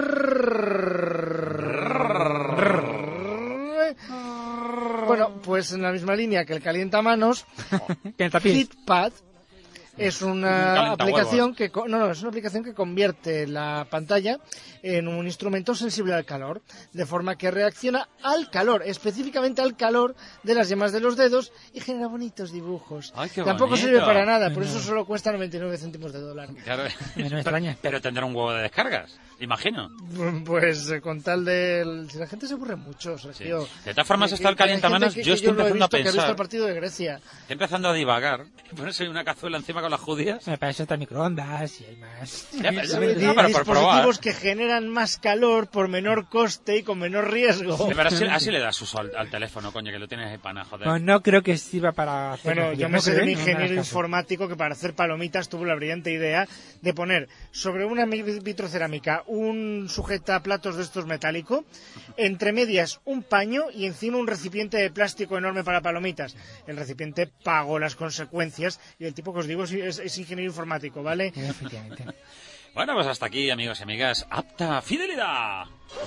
Bueno, pues en la misma línea que el calientamanos,
Que el tapiz.
HeatPad es
Un
una
calientahuevos.
aplicación que es una aplicación que convierte la pantalla en un instrumento sensible al calor, de forma que reacciona al calor, específicamente al calor de las yemas de los dedos y genera bonitos dibujos.
Ay, qué
Tampoco
bonito.
sirve para nada, por
No.
eso solo cuesta 99 céntimos de dólar.
Claro.
Me no extraña.
Pero tendrá un huevo de descargas, imagino.
Pues con tal de... Si la gente se aburre mucho,
Sí.
Sergio.
De todas formas,
Que-
esto del
que hay
calientamanos,
gente que
yo estoy
lo he
empezando a
visto, que ha visto
pensar.
el partido de Grecia.
Estoy empezando a divagar. Ponerse una cazuela encima con las judías.
Para eso está el microondas y hay más.
Ya, pero-
Son
no, pero por probar.
dispositivos que generan más calor por menor coste y con menor riesgo.
Pero así le das uso al teléfono, coño, que lo tienes ahí para joder.
No, no creo que sirva para hacer.
Bueno, yo me
no
sé
creo,
de un
¿eh? No me
ingeniero
hagas caso.
informático que para hacer palomitas tuvo la brillante idea de poner sobre una vitrocerámica un sujetaplatos de estos metálico, entre medias un paño y encima un recipiente de plástico enorme para palomitas. El recipiente pagó las consecuencias y el tipo que os digo es ingeniero informático, ¿vale?
Efectivamente.
Bueno, pues hasta aquí, amigos y amigas. ¡Apta fidelidad!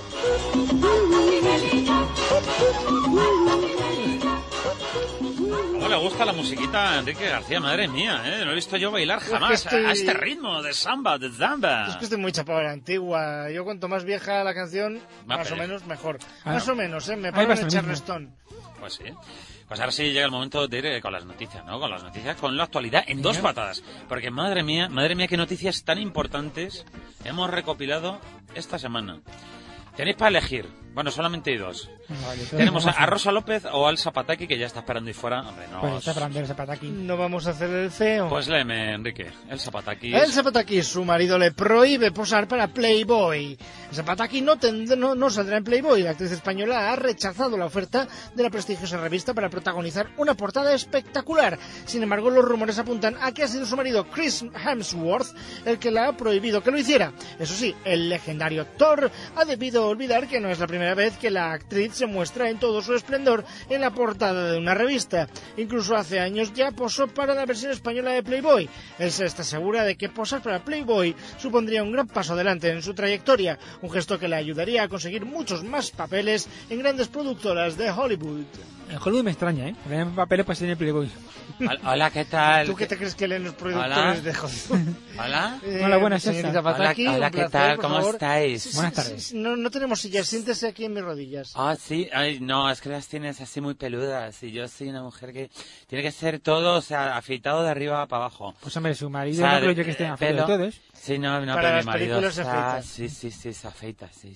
¿Cómo le gusta la musiquita a Enrique García? Madre mía, ¿eh? No he visto yo bailar jamás
estoy-
a este ritmo de samba, de zamba.
Es que estoy muy chapado de la antigua. Yo cuanto más vieja la canción,
Más
más o
pereza.
menos mejor.
Ah,
Más o menos, me
ahí
paro en
pasa
el
lo mismo.
Charleston.
Pues sí. Pues ahora sí llega el momento de ir con las noticias, ¿no? Con las noticias, con la actualidad en dos patadas. Porque madre mía, qué noticias tan importantes hemos recopilado esta semana. Tenéis para elegir. Bueno, solamente hay dos.
Vale,
Tenemos
vamos
a Rosa López o al Zapataki, que ya está esperando ahí fuera. Hombre, no.
Pues está Fran del Zapataki.
No vamos a hacer el feo.
Pues léeme, Enrique. El Zapataki.
El Zapataki, su marido le prohíbe posar para Playboy. El Zapataki no saldrá en Playboy. La actriz española ha rechazado la oferta de la prestigiosa revista para protagonizar una portada espectacular. Sin embargo, los rumores apuntan a que ha sido su marido Chris Hemsworth el que la ha prohibido que lo hiciera. Eso sí, el legendario Thor ha debido olvidar que no es la primera vez que la actriz se muestra en todo su esplendor en la portada de una revista. Incluso hace años ya posó para la versión española de Playboy. Elsa está segura de que posar para Playboy supondría un gran paso adelante en su trayectoria, un gesto que le ayudaría a conseguir muchos más papeles en grandes productoras de Hollywood.
En Hollywood me extraña, ¿eh? Porque en papeles pues en el Playboy.
Hola, ¿qué tal?
¿Tú qué te crees que leen los
Hola.
productores de Hollywood?
Hola.
Hola, buenas,
señorita
Elsa.
Pataki,
Hola,
un
¿qué
placer,
tal?
por
¿Cómo
favor.
estáis?
Buenas tardes.
No tenemos sillas, siéntese aquí en mis rodillas.
Ah, sí, ay, no, es que las tienes así muy peludas y yo soy una mujer que tiene que ser todo, o sea, afeitado de arriba para abajo.
Pues hombre, su marido
O sea,
no creo yo que esté en de
pelo.
todos.
Sí, no,
Para
pero
las
mi marido
películas se
está...
afeita.
Sí, se afeita, sí.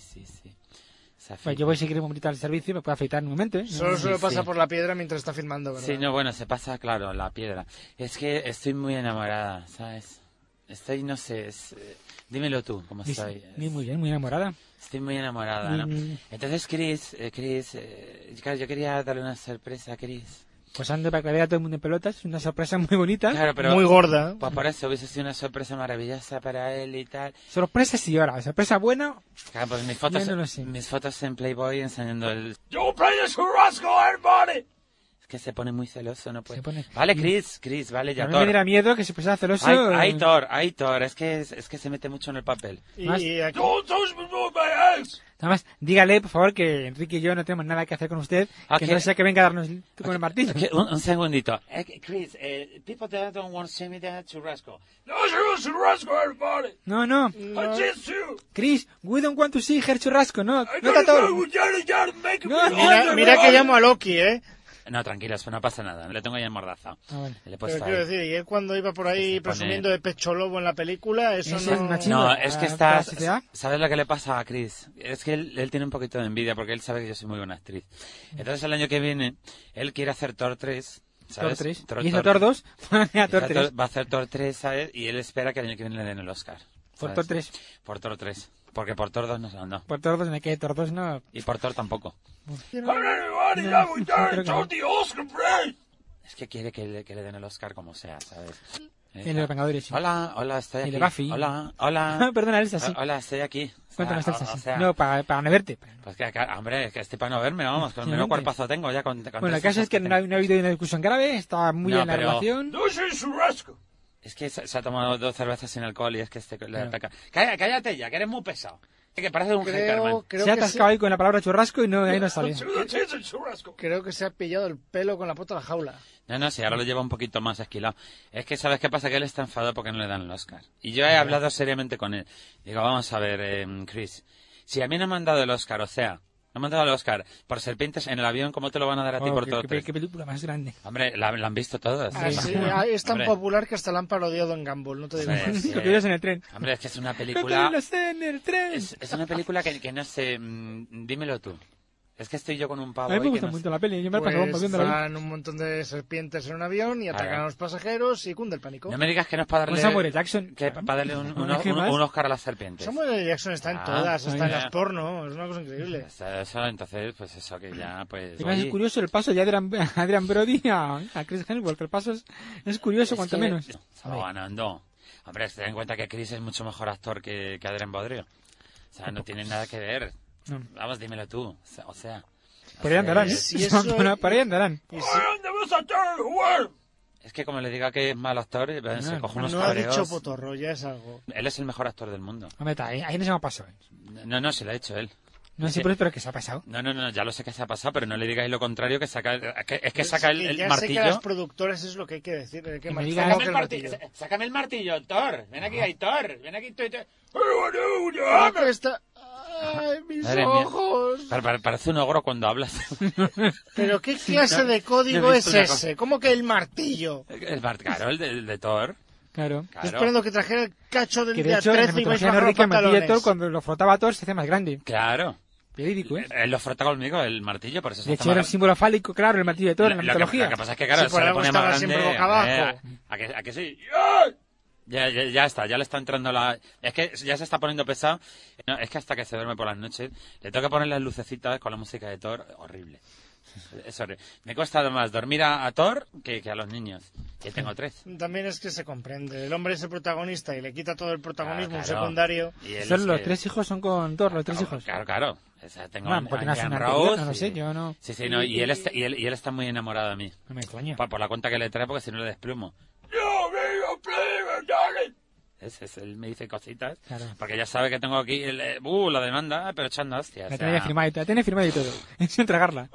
Se afeita.
Pues yo voy a seguir un momentito al servicio y me puedo afeitar en un momento, ¿eh?
Solo se lo
sí,
pasa
sí.
por la piedra mientras está filmando, ¿verdad?
Sí, no, bueno, se pasa, claro, la piedra. Es que estoy muy enamorada, ¿sabes? Estoy, no sé, dímelo tú, ¿cómo estoy?
Muy bien, muy enamorada.
Estoy muy enamorada, ¿no?
Mm.
Entonces, Chris, claro, yo quería darle una sorpresa a Chris.
Pues ando para que la vea todo el mundo en pelotas, una sorpresa muy bonita.
Claro, pero...
Muy gorda.
Pues por eso hubiese sido una sorpresa maravillosa para él y tal.
Sorpresa sí, ahora, sorpresa buena.
Claro, pues mis
Ya no lo sé.
fotos en Playboy enseñando el... ¡Yo play the churrasco, everybody! Es que se pone muy celoso, no puede...
Se pone-
Vale, Chris, vale, ya
A mí me
Thor.
diera miedo que se pusiera celoso.
Hay Thor, es que se mete mucho en el papel.
Más-
Y aquí,
Nada más, dígale, por favor, que Enrique y yo no tenemos nada que hacer con usted,
Ah,
que
que-
no sea que venga a darnos con el martillo.
Un segundito. Chris, people that don't want to see me that churrasco. No, churrasco, everybody!
No, no.
no,
Chris, we don't want to see her churrasco, no. No, Tator. No,
mira que llamo a Loki, ¿eh?
No, tranquilas, no pasa nada. Le tengo ahí emmordazado.
Bueno.
Le he puesto
Pero quiero
ahí.
decir, y él cuando iba por ahí
Se pone-
presumiendo de pecho lobo en la película, eso
Ese es
no...
machismo.
No, es que
para la
está...
sociedad.
¿Sabes lo que le pasa a Chris? Es que él tiene un poquito de envidia porque él sabe que yo soy muy buena actriz. Entonces el año que viene, él quiere hacer Thor 3, ¿sabes?
Thor 3. Y hizo Thor 2, a Thor 3.
Va a hacer Thor 3, ¿sabes? Y él espera que el año que viene le den el Oscar.
Por
¿sabes?
Thor 3.
Por Thor 3. Porque por Thor 2 no.
Por Thor 2 me quedé, Thor 2 no.
Y por Thor tampoco.
Creo que no.
Es que quiere que le den el Oscar como sea, ¿sabes?
En Los Vengadores, sí.
Hola, estoy
Y
aquí.
de Buffy.
Hola.
Perdona, Elsa, sí.
Hola, estoy aquí.
Cuéntanos, Elsa,
O
sí.
sea,
No, para no verte.
Pues que, hombre, que estoy para no verme, vamos, con el menos
Obviamente.
cuerpazo tengo ya con
Bueno, el caso es que no ha habido una discusión grave, estaba muy
No,
bien la
pero-
relación.
Es que se ha tomado 2 cervezas sin alcohol y es que le
Claro.
peca. Cállate ya, que eres muy pesado. Que parece un Heckerman.
Creo
Se ha
que
atascado ahí con la palabra churrasco y no, ahí no sale.
creo que se ha pillado el pelo con la pota de la jaula.
No, sí, ahora lo lleva un poquito más esquilado. Es que, ¿sabes qué pasa? Que él está enfadado porque no le dan el Oscar. Y yo he hablado seriamente con él. Digo, vamos a ver, Chris, si a mí no me han dado el Oscar, o sea, no me han dado el Oscar por serpientes en el avión, ¿cómo te lo van a dar a ti por todo?
qué película más grande.
Hombre, la han visto todos.
Ah, sí, es tan
Hombre.
popular que hasta la han parodiado en Gumball, no te digo más.
Sí.
Lo que en el tren.
Hombre, es que es una
Lo que
película...
en el tren.
Es una película que no sé... dímelo tú. Es que estoy yo con un pavo
A mí me
ahí que
gusta
no
mucho
sé.
la peli, yo me la pasaba
Pues
viéndola ahí.
van un montón de serpientes en un avión y atacan
Claro.
a los pasajeros y cunde el pánico.
No me digas que no es para darle...
Con Samuel L. Jackson.
Que para darle un
¿Qué más?
Oscar a las serpientes.
Samuel L. Jackson está en
Ah,
todas, está en
ya.
las porno, es una cosa increíble.
Eso, entonces, pues eso que ya, pues...
Y más es
oye,
curioso el paso de Adrian Brody a Chris Hemsworth. El paso es curioso,
es
cuanto
que
menos.
estaba ganando. Hombre, ten en cuenta que Chris es mucho mejor actor que Adrian Brody. O sea, no tiene nada que ver.
No.
Vamos, dímelo tú. O sea...
Por ahí andarán, ¿eh?
Si eso-
Por ahí andarán.
Y si-
Es que como le diga que es mal actor, se coge unos
no ha
cabreos.
dicho potorro, ya es algo.
Él es el mejor actor del mundo.
Hombre, ahí no se me ha pasado.
No, se lo ha hecho él.
No sé, pero que se ha pasado.
No, ya lo sé que se ha pasado, pero no le digáis lo contrario, que saca, es que saca
Es que
el
ya sé que
martillo.
las productoras es lo que hay que decir. Hay que
me
marcar
digan-
lo
Sácame
que
el martillo, sácame el martillo, Thor. Ven aquí, Thor. Ven aquí, Thor.
Creo que está... ¡Ay, mis
Madre mía.
ojos!
Parece un ogro cuando hablas.
¿Pero qué clase de código
no he
es
visto una
ese? ¿Cómo que el martillo?
Claro, el de Thor.
Claro.
Estoy
Claro.
esperando que trajera el cacho del
Que de
día
hecho, en la
13 y vais a
mitología
bajar los
nórdica, el martillo de
pantalones.
Thor, cuando lo frotaba Thor, se hace más grande.
Claro.
Verídico, ¿eh?
Él lo frota conmigo, el martillo, por eso se
De
hace
hecho, era el
más
símbolo fálico, claro, el martillo de Thor en la
Lo que
mitología.
pasa es que, claro,
Sí, por
se le
algo
pone
estaba
más grande.
siempre boca abajo.
¿A que sí? Ya está, ya le está entrando la... Es que ya se está poniendo pesado. No, es que hasta que se duerme por las noches, le tengo que poner las lucecitas con la música de Thor, horrible. Es horrible. Me cuesta más dormir a Thor que a los niños. Y tengo 3.
También es que se comprende. El hombre es el protagonista y le quita todo el protagonismo a un
Claro.
secundario.
Y él
Solo
es
los
que-
3 hijos son con Thor, los 3 hijos.
Claro. O sea, tengo
Bueno, porque no es
Anne
una
Rose
anterior, no lo
y-
sé, yo no...
Sí, no, y él está muy enamorado de mí.
No me extraña.
Por la cuenta que le trae, porque si no le desplumo. Él me dice cositas.
Claro.
Porque ya sabe que tengo aquí la demanda, pero echando hostias.
La
o sea,
tiene firmada y todo. Es entregarla.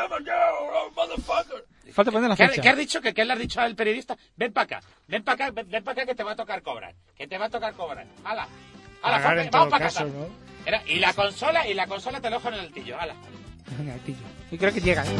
Falta poner la
¿Qué
fecha.
has dicho? ¿Qué le has dicho al periodista? Ven para acá, que te va a tocar cobrar. ¡Hala!
Pagar en
vamos
todo
para casa.
caso, ¿no?
Y la consola te lo dejo en el altillo, hala.
Venga, tío. Yo creo que llega, ¿eh?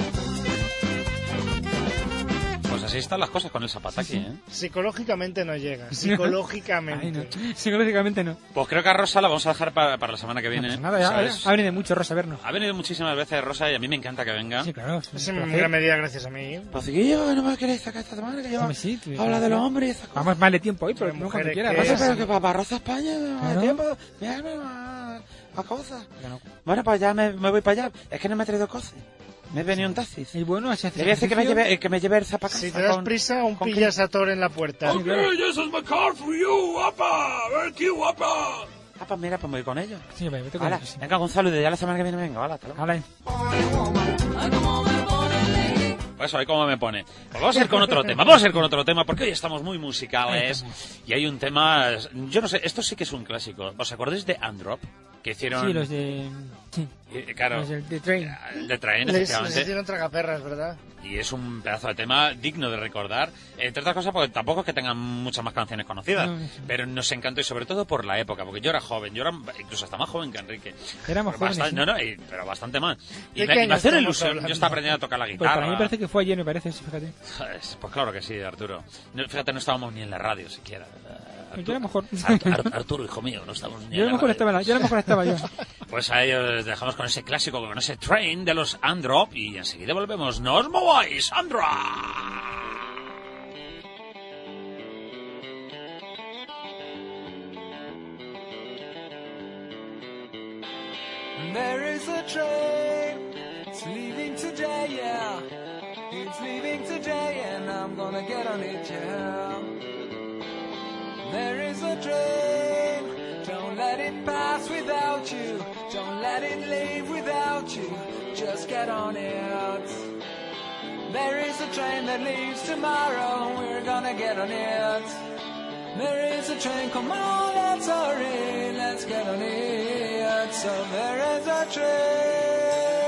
Pues así están las cosas con el Zapataki, ¿eh?
Psicológicamente no llega.
Ay,
Psicológicamente.
no. Psicológicamente no.
Pues creo que a Rosa la vamos a dejar para la semana que viene.
No pasa nada,
¿sabes?
ha venido mucho Rosa a vernos.
Ha venido muchísimas veces Rosa y a mí me encanta que venga.
Sí, claro.
Es en gran medida gracias a mí.
Pues chiquillo, no me queréis sacar esta semana que yo
Hombre, sí, tú-
habla de los hombres y esas cosas.
Vamos mal de tiempo hoy, pero
Las
no cuando
mujeres
quieras.
que-
Rosa,
Rosa,
pero
pero que para Rosa España me da
Claro.
tiempo. Mira, a cosas.
que no.
Bueno, pues ya me voy para allá. Es que no me he traído cosas. Me he venido en taxi.
Y bueno, así hace
Le voy a decir
ejercicio.
que me lleve el zapato.
Si te das prisa, aún pillas a Thor en la puerta.
Sí, claro.
Pues mira, pues me voy con ellos.
Sí, me toca
Hala,
sí.
venga, Gonzalo, y de ya la semana que viene venga, hasta luego.
Hala.
Pues eso, ahí cómo me pone. Pues vamos a ir con otro tema, porque hoy estamos muy musicales. Y hay un tema, yo no sé, esto sí que es un clásico. ¿Os acordáis de Androp? que hicieron...
Sí, los de... Sí,
claro,
los de Train.
de Train,
Les
efectivamente.
hicieron tragaperras, ¿verdad?
Y es un pedazo de tema digno de recordar, entre otras cosas porque tampoco es que tengan muchas más canciones conocidas,
No, sí.
pero nos encantó y sobre todo por la época, porque yo era joven, yo era incluso hasta más joven que Enrique.
Éramos jóvenes,
Bastante,
sí.
no, pero bastante más. Y
¿De
me,
qué
y me
años
hacía una
estamos
ilusión,
hablando?
yo estaba aprendiendo a tocar la
Pues
guitarra.
para mí parece que fue ayer, me parece, fíjate.
Pues claro que sí, Arturo. No, fíjate, no estábamos ni en la radio siquiera.
Yo a lo mejor...
Arturo, hijo mío, no estamos ni
Yo a
en
lo
la
mejor
radio.
estaba yo.
Pues ahí os dejamos con ese clásico, con ese Train de los Androp y enseguida volvemos. ¡No os mováis, Androp!
There is a train, it's leaving today, yeah. It's leaving today and I'm gonna get on it, yeah. There is a train, don't let it pass without you. Don't let it leave without you, just get on it. There is a train that leaves tomorrow, we're gonna get on it. There is a train, come on, let's hurry, let's get on it. So there is a train.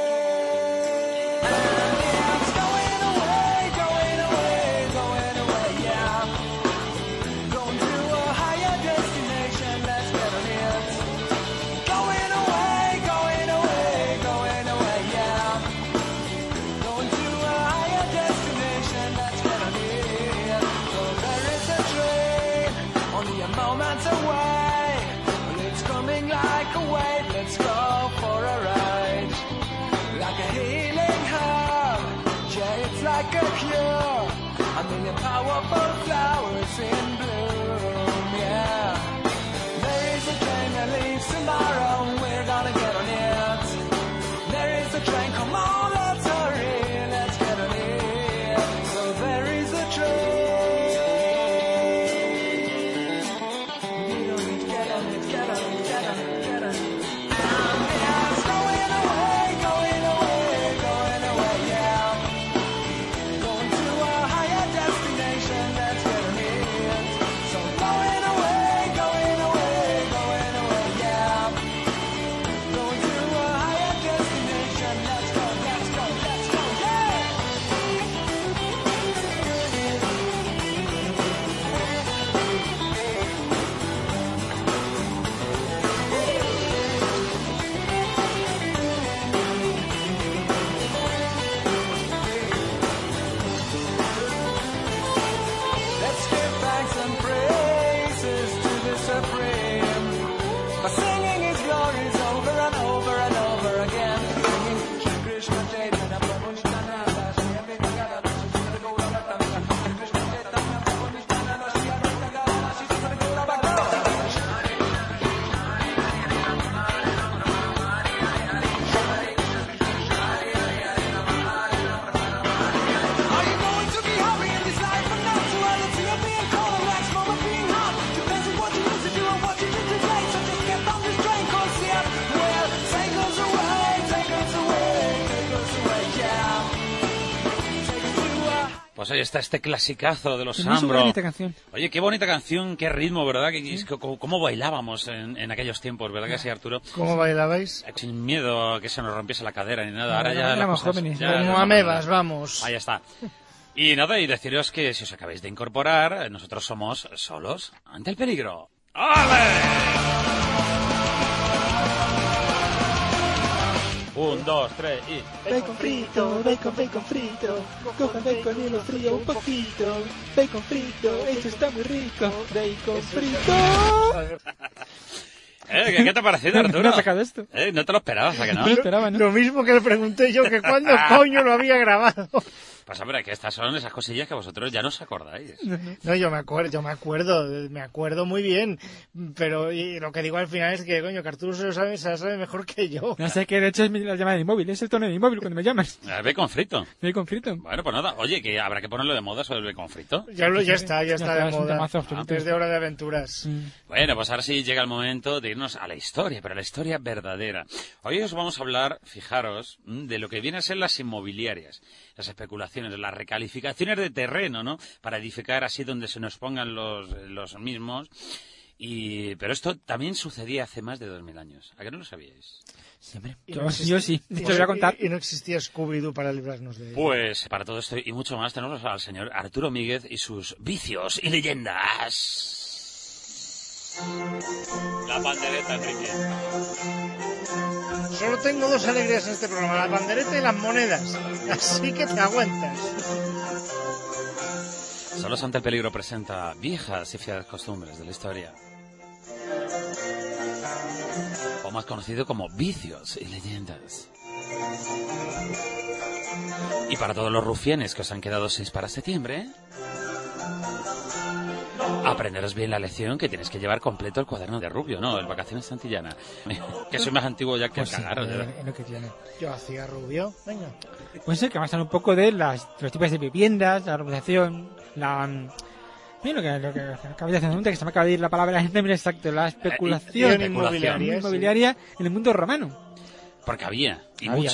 And it's going away, going away, going away, yeah. Going to a higher destination, let's get on it. Going away, going away, going away, yeah. Going to a higher destination, let's get on it. So there is a train, only a moment away. Well, it's coming like a wave, let's go for a ride. Like a healing herb, yeah, it's like a cure. A million powerful flowers in bloom, yeah. There is a train that leaves tomorrow, we're gonna get on it. There is a train, come on, let's hurry, let's get on it. So there is a train. Get on it, get on it, get on it, get on it, get on it. And it's going away, going away, going away, yeah. Going to a higher destination, let's get on it. So going away, going away, going away, yeah. Going to a higher destination, let's go, let's go, let's go, yeah. Let's give thanks and praises to the Supreme for singing His glories over and over and over again. Singing Shri Krishna Chaitanya Prabhu Nityananda, Shri Advaita Gadadhara, Shri Gaura Bhattacharya, Shri Krishna Chaitanya Prabhu Nityananda, Shri Advaita Gadadhara, Shri Gaura Bhattacharya. Are you going to be happy in this life or not? Duality of being cold and wax moment being hot. Depends on what you used to do and what you did today. So just get on this train, cause yeah, well, take us away, take us away, take us away, yeah. Take us to a...
Pues ahí está este clasicazo de los
Es muy
Ambro.
bonita canción.
Oye, qué bonita canción, qué ritmo, ¿verdad? Cómo bailábamos en aquellos tiempos, ¿verdad que sí, Arturo?
¿Cómo bailabais?
Sin miedo a que se nos rompiese la cadera ni nada. Ahora ya las
éramos
cosas-
jóvenes.
ya-
Como amebas, vamos.
Ahí está. Y nada, y deciros que si os acabáis de incorporar, nosotros somos solos ante el peligro. ¡Ale! 1, 2, 3 y...
Bacon frito, bacon, bacon frito. Cojan bacon y lo frío un poquito. Bacon frito, esto está muy rico. Bacon frito.
¿Qué te ha parecido, Arturo?
¿Dónde has sacado esto?
No te lo esperabas, ¿a que no?
No lo esperaba, ¿no?
Lo mismo que le pregunté yo, que cuándo coño lo había grabado.
Pues hombre, que estas son esas cosillas que vosotros ya no os acordáis.
No, yo me acuerdo muy bien. Pero y lo que digo al final es que, coño, que Arturo se la sabe mejor que yo.
No sé qué, de hecho es la llamada de móvil, es el tono de mi móvil cuando me llamas.
Bacon frito.
Bacon frito.
Bueno, pues nada. Oye, que habrá que ponerlo de moda sobre el bacon frito.
Ya está
Ya está,
de
es un
moda.
temazo absoluto.
Desde Hora de Aventuras.
Bueno, pues ahora sí llega el momento de irnos a la historia, pero a la historia verdadera. Hoy os vamos a hablar, fijaros, de lo que vienen a ser las inmobiliarias, las especulaciones, las recalificaciones de terreno, ¿no? Para edificar así donde se nos pongan los mismos. Pero esto también sucedía hace más de 2000 años. ¿A qué no lo sabíais?
Siempre.
Y
Yo,
no
yo sí. Te lo voy a contar.
Y no existía Scooby-Doo para librarnos de ello.
Pues para todo esto y mucho más tenemos al señor Arturo Míguez y sus vicios y leyendas. La pandereta, Enrique.
Solo tengo dos alegrías en este programa, la pandereta y las monedas. Así que te aguantas.
Solos ante el peligro presenta viejas y fieles costumbres de la historia. O más conocido como vicios y leyendas. Y para todos los rufianes que os han quedado 6 para septiembre, aprenderos bien la lección que tienes que llevar completo el cuaderno de Rubio, ¿no? El Vacaciones Santillana. Que soy más antiguo ya que
Pues
el
sí,
cagar.
es lo que tiene.
Yo hacía Rubio. Venga.
Pues sí, que vamos a hablar un poco de los tipos de viviendas, la urbanización, lo que acabé de hacer, que se me acaba de ir la palabra en términos exactos, la especulación inmobiliaria en el mundo romano.
Porque había, y
Había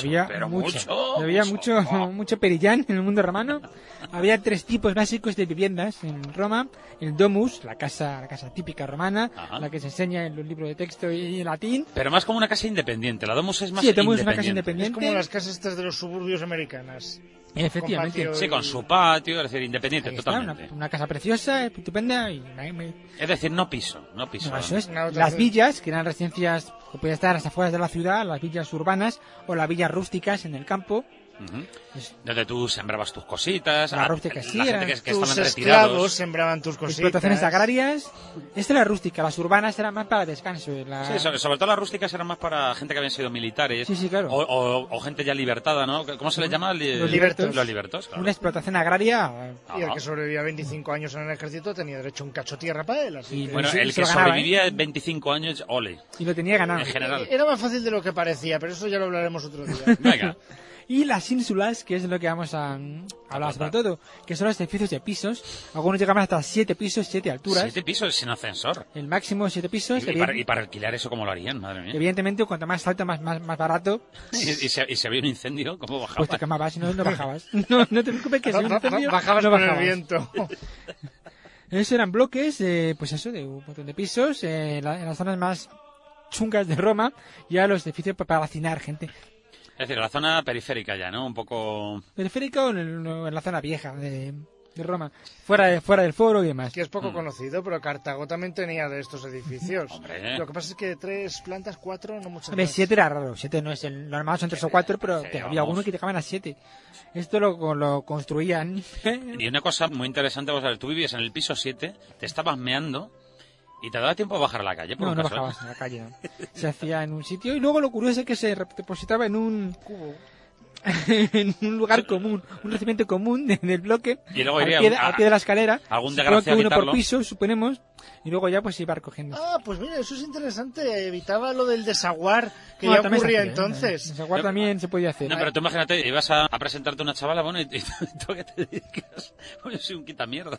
mucho perillán en el mundo romano. Había 3 tipos básicos de viviendas en Roma: el domus, la casa típica romana,
Ajá.
la que se enseña en los libros de texto y en latín.
Pero más como una casa independiente. La domus es más
Sí, el domus es
independiente.
una casa independiente.
Es como las casas estas de los suburbios americanas.
Efectivamente.
Con patio.
Sí, con su patio, es decir, independiente
Ahí está,
totalmente.
una casa preciosa, estupenda.
Es decir, no piso.
No, eso es.
Una otra
Las
cosa.
villas, que eran residencias que podían estar a las afueras de la ciudad, las villas urbanas o las villas rústicas en el campo.
Ujú.
Es-
Donde tú sembrabas tus cositas.
La rústica, sí,
la gente
eran
que
Tus
estaban
esclavos
retirados.
sembraban tus cositas.
Explotaciones agrarias. Esta era rústica, las urbanas eran más para descanso.
Sí, sobre todo las rústicas eran más para gente que habían sido militares.
Sí, claro.
O gente ya libertada, ¿no? ¿Cómo se les llama?
Los libertos.
Los libertos, claro.
Una explotación agraria.
Y el
Ajá.
que sobrevivía 25 años en el ejército tenía derecho a un cacho tierra para él. Así
Y
que-
Bueno,
Sí,
el
se
que
lo ganaba,
sobrevivía 25 años, ole,
Y lo tenía ganado.
en general.
Era más fácil de lo que parecía, pero eso ya lo hablaremos otro día.
Venga.
Y las ínsulas, que es de lo que vamos a hablar sobre todo, que son los edificios de pisos. Algunos llegaban hasta 7 pisos, 7 alturas.
7 pisos sin ascensor.
El máximo 7 pisos.
Y para alquilar eso, ¿cómo lo harían? Madre mía.
Evidentemente, cuanto más alto, más barato.
Y si había un incendio, ¿cómo bajaba?
Pues te quemabas, no bajabas. No te preocupes que si hay un incendio,
Bajabas
no
con
bajabas.
el viento.
Esos eran bloques, pues eso, de un montón de pisos, en las zonas más chungas de Roma, ya los edificios para hacinar gente.
Es decir, la zona periférica ya, ¿no? Un poco...
Periférica o en la zona vieja de Roma, fuera del foro y demás.
Que es poco conocido, pero Cartago también tenía de estos edificios.
Hombre.
Lo que pasa es que 3 plantas, 4, no muchas
Hombre,
más.
7 era raro, 7 no es el normal, son 3 o 4, pero
Sí,
que había
vamos.
algunos que llegaban a 7. Esto lo construían.
Y una cosa muy interesante, vamos a ver, tú vivías en el piso 7, te estabas meando y te daba tiempo a bajar a la calle, por
No,
un
no
caso, ¿eh?
bajabas a la calle, no. Se hacía en un sitio y luego lo curioso es que se depositaba en un
Cubo.
en un lugar común, un recipiente común del bloque,
Y luego
al
iría
pie de la escalera,
algún
supongo
desgraciado
que uno
quitarlo.
por piso, suponemos, y luego ya pues iba recogiendo.
Ah, pues mira, eso es interesante. Evitaba lo del desaguar que
Bueno,
ya
también se
ocurría
hacía,
entonces.
En Zaguar también se podía hacer.
No, pero tú imagínate, ibas a presentarte una chavala, bueno, y tú a qué te dedicas. Bueno, yo soy un quitamierdas.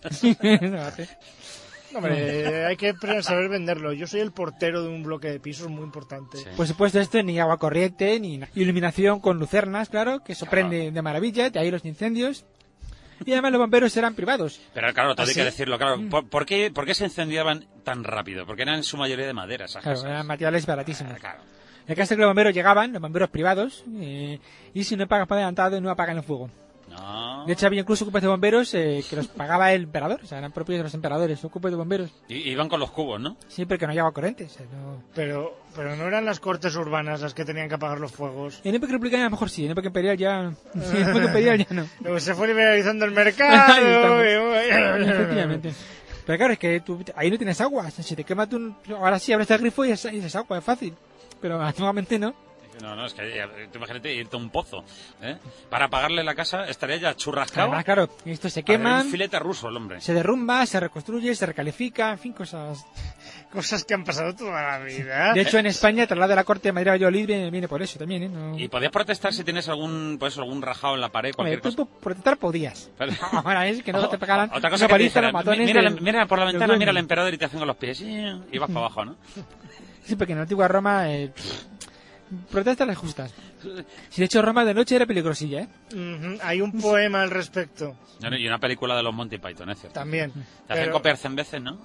Hombre, hay que saber venderlo. Yo soy el portero de un bloque de pisos muy importante.
Sí.
Por supuesto, esto ni agua corriente, ni iluminación con lucernas, claro, que eso prende de maravilla, de ahí los incendios. Y además los bomberos eran privados.
Pero claro, todo
¿Ah,
hay
sí?
que decirlo, claro. ¿Por qué se incendiaban tan rápido? Porque eran en su mayoría de madera esas
Claro,
casas.
eran materiales baratísimos.
Claro.
El caso es que los bomberos llegaban, los bomberos privados, y si no pagas por adelantado, no apagan el fuego.
No.
De hecho, había incluso cuerpos de bomberos que los pagaba el emperador, o sea, eran propios de los emperadores, son cuerpos de bomberos.
Y iban con los cubos, ¿no?
Sí, porque no llevaba corriente. O sea, no...
Pero no eran las cortes urbanas las que tenían que apagar los fuegos.
En época republicana a lo mejor sí, en época imperial ya... Sí, en época imperial ya no.
Luego se fue liberalizando el mercado.
Efectivamente. Pero claro, es que tú, ahí no tienes agua. O sea, si te quema tú... Ahora sí, abres el grifo y es agua, es fácil. Pero antiguamente no.
No, es que tú imagínate irte a un pozo, ¿eh? Para pagarle la casa estaría ya churrascado.
Además, claro, esto se
Habría
queman,
un filete ruso el hombre.
se derrumba, se reconstruye, se recalifica, en fin, cosas...
Cosas que han pasado toda la vida.
De hecho, en España, el traslado de la corte de Madrid a Valladolid viene por eso también, ¿eh? No...
Y podías protestar si tienes algún rajado en la pared,
Hombre,
cualquier cosa.
tú protestar podías.
Pero-
Ahora es que no te pegaran
Otra cosa
una
que te
paliza,
dijeran,
los matones
mira,
del-
mira por la
del
ventana,
dueño.
mira al emperador y te hacen con los pies. Y vas para abajo, ¿no?
Sí, porque en la antigua Roma protestas las justas. Si de hecho Roma de noche era peligrosilla, ¿eh?
Hay un poema al respecto.
Y una película de los Monty Python, es cierto.
También.
Te hacen
Pero,
copiar 100 veces, ¿no?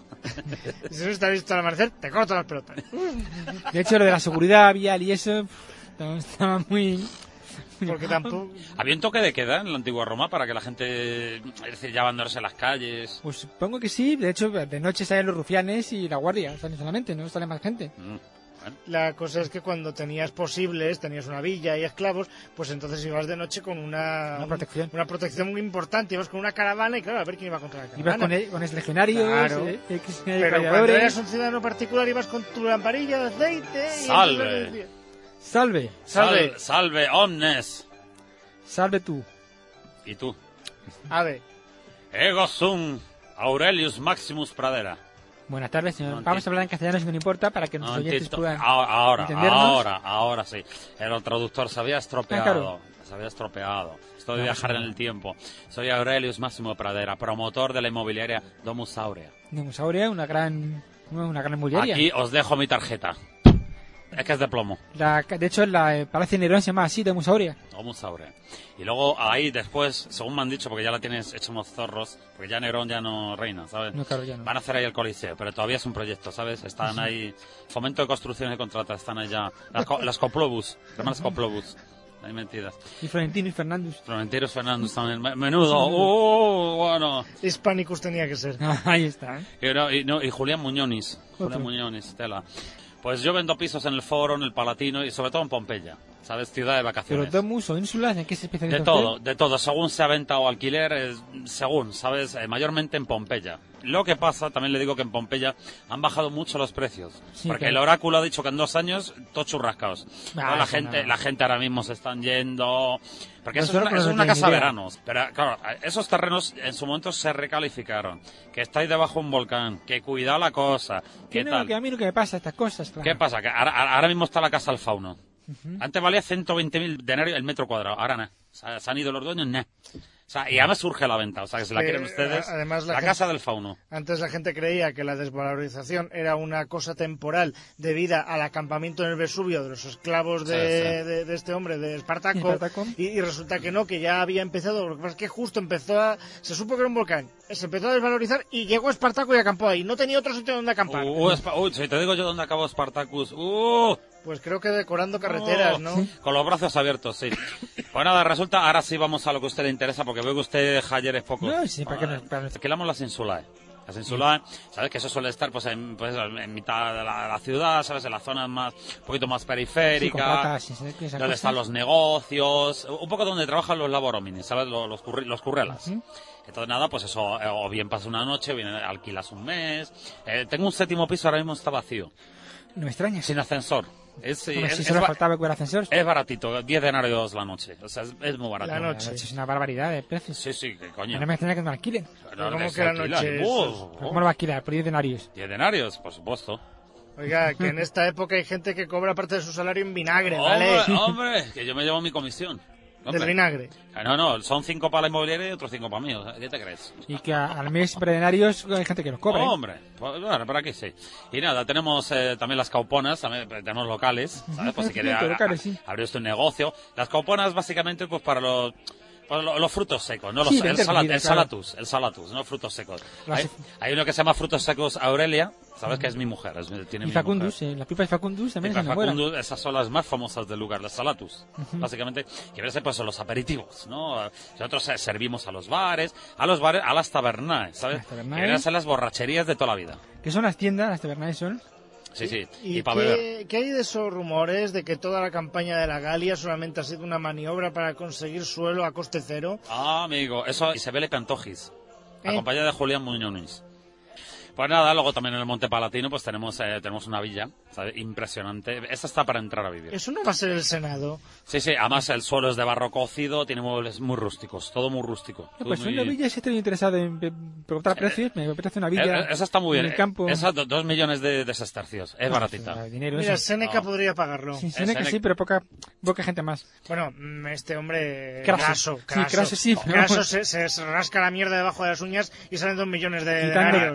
si no está visto al amanecer, te corto las pelotas.
De hecho lo de la seguridad vial y eso estaba muy...
Porque tampoco...
Había un toque de queda en la antigua Roma para que la gente, es decir, ya abandonarse en las calles.
Pues supongo que sí, de hecho de noche salen los rufianes y la guardia, salen solamente, no sale más gente.
Bueno,
La cosa es que cuando tenías posibles, tenías una villa y esclavos, pues entonces ibas de noche con una protección muy importante. Ibas con una caravana y claro, a ver quién iba contra la
Ibas
caravana.
con ex legionarios,
Claro. Pero cuando eras un ciudadano particular ibas con tu lamparilla de aceite y...
¡Salve!
entonces-
Salve,
Salve.
Salve omnes.
salve tú.
¿Y tú?
A ver,
Ego sum Aurelius Maximus Pradera.
Buenas tardes, señor.
No,
Vamos a hablar en castellano si no le importa para que nuestros oyentes puedan
Ahora
entendernos.
ahora sí. El traductor se había estropeado.
claro.
Se había estropeado. Estoy de viajar en el tiempo. Soy Aurelius Máximo Pradera, promotor de la inmobiliaria Domus Aurea.
Dinosauria, una gran inmobiliaria.
Aquí os dejo mi tarjeta. Es que es de plomo.
De hecho, el Palacio de Nerón se llama así, Dinosauria.
Domus Aurea. Y luego ahí después, según me han dicho, porque ya la tienes hecho unos zorros, porque ya Nerón ya no reina, ¿sabes?
No, claro, ya no.
Van a hacer ahí el Coliseo, pero todavía es un proyecto, ¿sabes? Están ahí, fomento de construcciones y contratas, están ahí ya. Las Coplobus, hermanas Coplobus, ahí metidas.
Y Florentino y Fernandus.
Florentinos Fernández también, menudo, bueno.
Hispanicus tenía que ser.
Ahí está.
Y Julián Muñonis, Tela. Pues yo vendo pisos en el Foro, en el Palatino y sobre todo en Pompeya, ¿sabes? Ciudad de
Pero
vacaciones.
Domus o Ínsulas, ¿en qué se especializa
De
usted?
todo, según sea venta o alquiler, según, ¿sabes? Mayormente en Pompeya. Lo que pasa, también le digo que en Pompeya han bajado mucho los precios,
Sí,
porque
claro.
el oráculo ha dicho que en 2 años, todos churrascaos.
Ah,
la
eso
gente
no.
la gente ahora mismo se están yendo, porque
Los
eso es
oráculos no
una
tienen
casa de
idea.
veranos. Pero claro, esos terrenos en su momento se recalificaron, que estáis debajo de un volcán, que cuidado la cosa,
Que
que
no,
tal.
que a mí no que me pasa estas cosas, claro.
¿Qué pasa? Que ahora mismo está la casa al fauno. Antes valía 120.000 denarios el metro cuadrado, ahora no. O sea, se han ido los dueños, no. O sea, y además surge la venta, o sea, que si la quieren ustedes,
además la
la
gente-
casa del fauno.
Antes la gente creía que la desvalorización era una cosa temporal debida al acampamiento en el Vesubio de los esclavos de este hombre, de Espartaco,
Espartaco.
y resulta que no, que ya había empezado. Lo que pasa es que justo se supo que era un volcán, se empezó a desvalorizar y llegó Espartaco y acampó ahí. No tenía otro sitio donde acampar.
Si te digo yo dónde acabó Spartacus,
Pues creo que decorando carreteras, ¿no?
con los brazos abiertos, sí. Pues nada, resulta, ahora sí vamos a lo que a usted le interesa, porque veo que usted, Javier, es poco.
No, sí, ¿para qué no?
Alquilamos las insulae. Las insulae, ¿sabes? Que eso suele estar pues en mitad de la ciudad, ¿sabes? En las zonas más, un poquito más
Sí, con
periféricas.
placas, sí, esa
Donde
cosa.
están los negocios, un poco donde trabajan los laboromines, ¿sabes? Los currelas. Entonces nada, pues eso, o bien pasas una noche, o bien alquilas un mes. Tengo un 7º piso, ahora mismo está vacío,
No me extraña.
sin ascensor.
Hombre, si solo faltaba que hubiera ascensor.
Es baratito, 10 denarios la noche, o sea, es muy barato.
La
La
noche.
noche es una barbaridad de precios.
Sí, que coño.
No me extraña que me alquilen.
No,
¿Cómo
se
que la
alquilan.
noche es?
¿Cómo lo va a alquilar? Por 10 denarios.
10 denarios, por supuesto.
Oiga, que en esta época hay gente que cobra parte de su salario en vinagre, ¿vale?
Hombre, que yo me llevo mi comisión.
Del
Hombre.
vinagre.
No, son 5 para la inmobiliaria y otros 5 para mí. O sea, ¿qué te crees?
Y que al mes por denarios hay gente que los cobra. ¿eh?
Hombre, pues, bueno, por aquí sí. Y nada, tenemos también las cauponas, también tenemos locales, ¿sabes? Pues si quiere
Locales, sí.
abrir usted un negocio. Las cauponas básicamente pues para los frutos secos, no
Sí,
el
vender comida, claro.
salatus, no frutos secos.
Las-
Hay uno que se llama frutos secos Aurelia, ¿sabes? Que es mi mujer, tiene
Y
mi
Facundus,
mujer.
la pipa de Facundus también
Pipa
se enamora.
Facundus, esas son las más famosas del lugar, las salatus. Básicamente, que verse pues son los aperitivos, ¿no? Nosotros servimos a los bares, a las tabernaes, ¿sabes?
Las tabernaes.
Que vienen a ser las borracherías de toda la vida.
Que son las tiendas, las tabernas son.
Sí.
¿Y
Y para beber.
qué hay de esos rumores de que toda la campaña de la Galia solamente ha sido una maniobra para conseguir suelo a coste cero?
Ah, amigo, eso Isabel Pantojis,
¿Eh?
acompañada de Julián Muñonis. Pues nada, luego también en el Monte Palatino pues tenemos una villa, ¿sabes? Impresionante. Esta está para entrar a vivir.
Eso no va a ser el Senado.
Sí, además el suelo es de barro cocido, tiene muebles muy rústicos, todo muy rústico.
No,
Todo
pues
muy-
una villa, si estoy interesado en preguntar precios, me apetece una villa.
Esa está muy bien.
En el campo.
Esa 2 millones de sestercios. Es baratita.
Dinero,
Mira,
eso.
Séneca
No.
podría pagarlo.
Sí, Seneca
Seneca-
sí, pero poca gente más.
Bueno, este hombre
Craso.
Craso.
Sí, Craso sí, pero-
Craso se rasca la mierda debajo de las uñas y salen 2 millones de
Quitando-
denarios.
quitando
De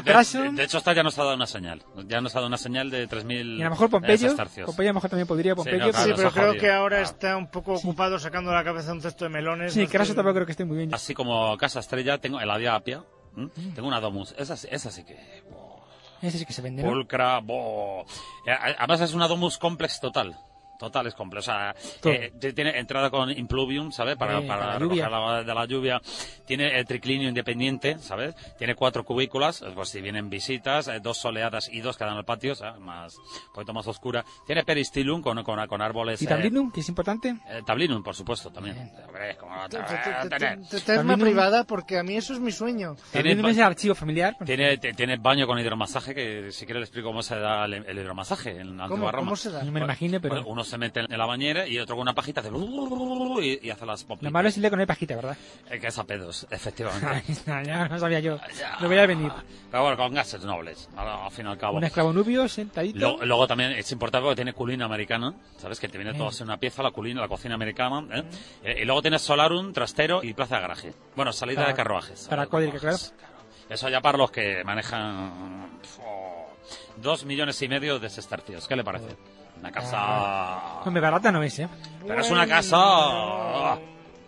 retraso.
De hecho, esta ya nos ha dado una señal. Ya nos ha dado una señal de 3.000
Y a lo mejor Pompeyo.
sestercios.
Pompeyo a lo mejor también podría. Pompeyo.
no, claro,
Sí,
nos
pero
ha
creo
jodido.
que ahora
Claro.
está un poco ocupado sacando de la cabeza un cesto de melones.
Sí,
no
Craso
estoy-
tampoco creo que esté muy bien.
Así como Casa Estrella, tengo el Adia Apia. Tengo una Domus. Esa sí que...
Ese sí que se vende, ¿no?
Pulcra, además es una Domus Complex total. Total es complejo. O sea,
Todo.
tiene entrada con impluvium, ¿sabes? Para
para la
recoger
lluvia.
la de la lluvia. Tiene el triclinio independiente, ¿sabes? Tiene 4 cubículas, pues si vienen visitas, 2 soleadas y 2 que dan al patio, ¿sabes? Un poquito más oscura. Tiene peristilum con árboles.
Y Tablinum, que es importante.
Tablinum, por supuesto, también. Hombre, ¿cómo no va a tener?
Tema
Tablinum-
privada, porque a mí eso es mi sueño.
Tablinum
ba-
es el archivo familiar.
Tiene baño con hidromasaje, que si quieres le explico cómo se da el hidromasaje en la antigua Roma.
¿Cómo se da?
No me lo imagino, pero...
Uno se mete en la bañera y otro con una pajita hace y hace las pompitas.
Lo malo es irle con el pajita, ¿verdad?
Que es a pedos, efectivamente.
Ahí está, ya no sabía yo.
Ya.
Lo voy a venir.
Pero bueno, con gases nobles, al fin y al cabo.
Un esclavo nubio sentadito.
Luego también es importante porque tiene culina americana, ¿sabes? Que te viene todo en una pieza, la culina, la cocina americana. Y luego tienes solarum, trastero y plaza de garaje. Bueno, salida
Para-
de carruajes.
para cuadrica, claro.
Eso ya para los que manejan 2,5 millones de sestercios. ¿Qué le parece? Una casa...
Hombre, barata no es, ¿eh?
Pero es una casa... Ahora,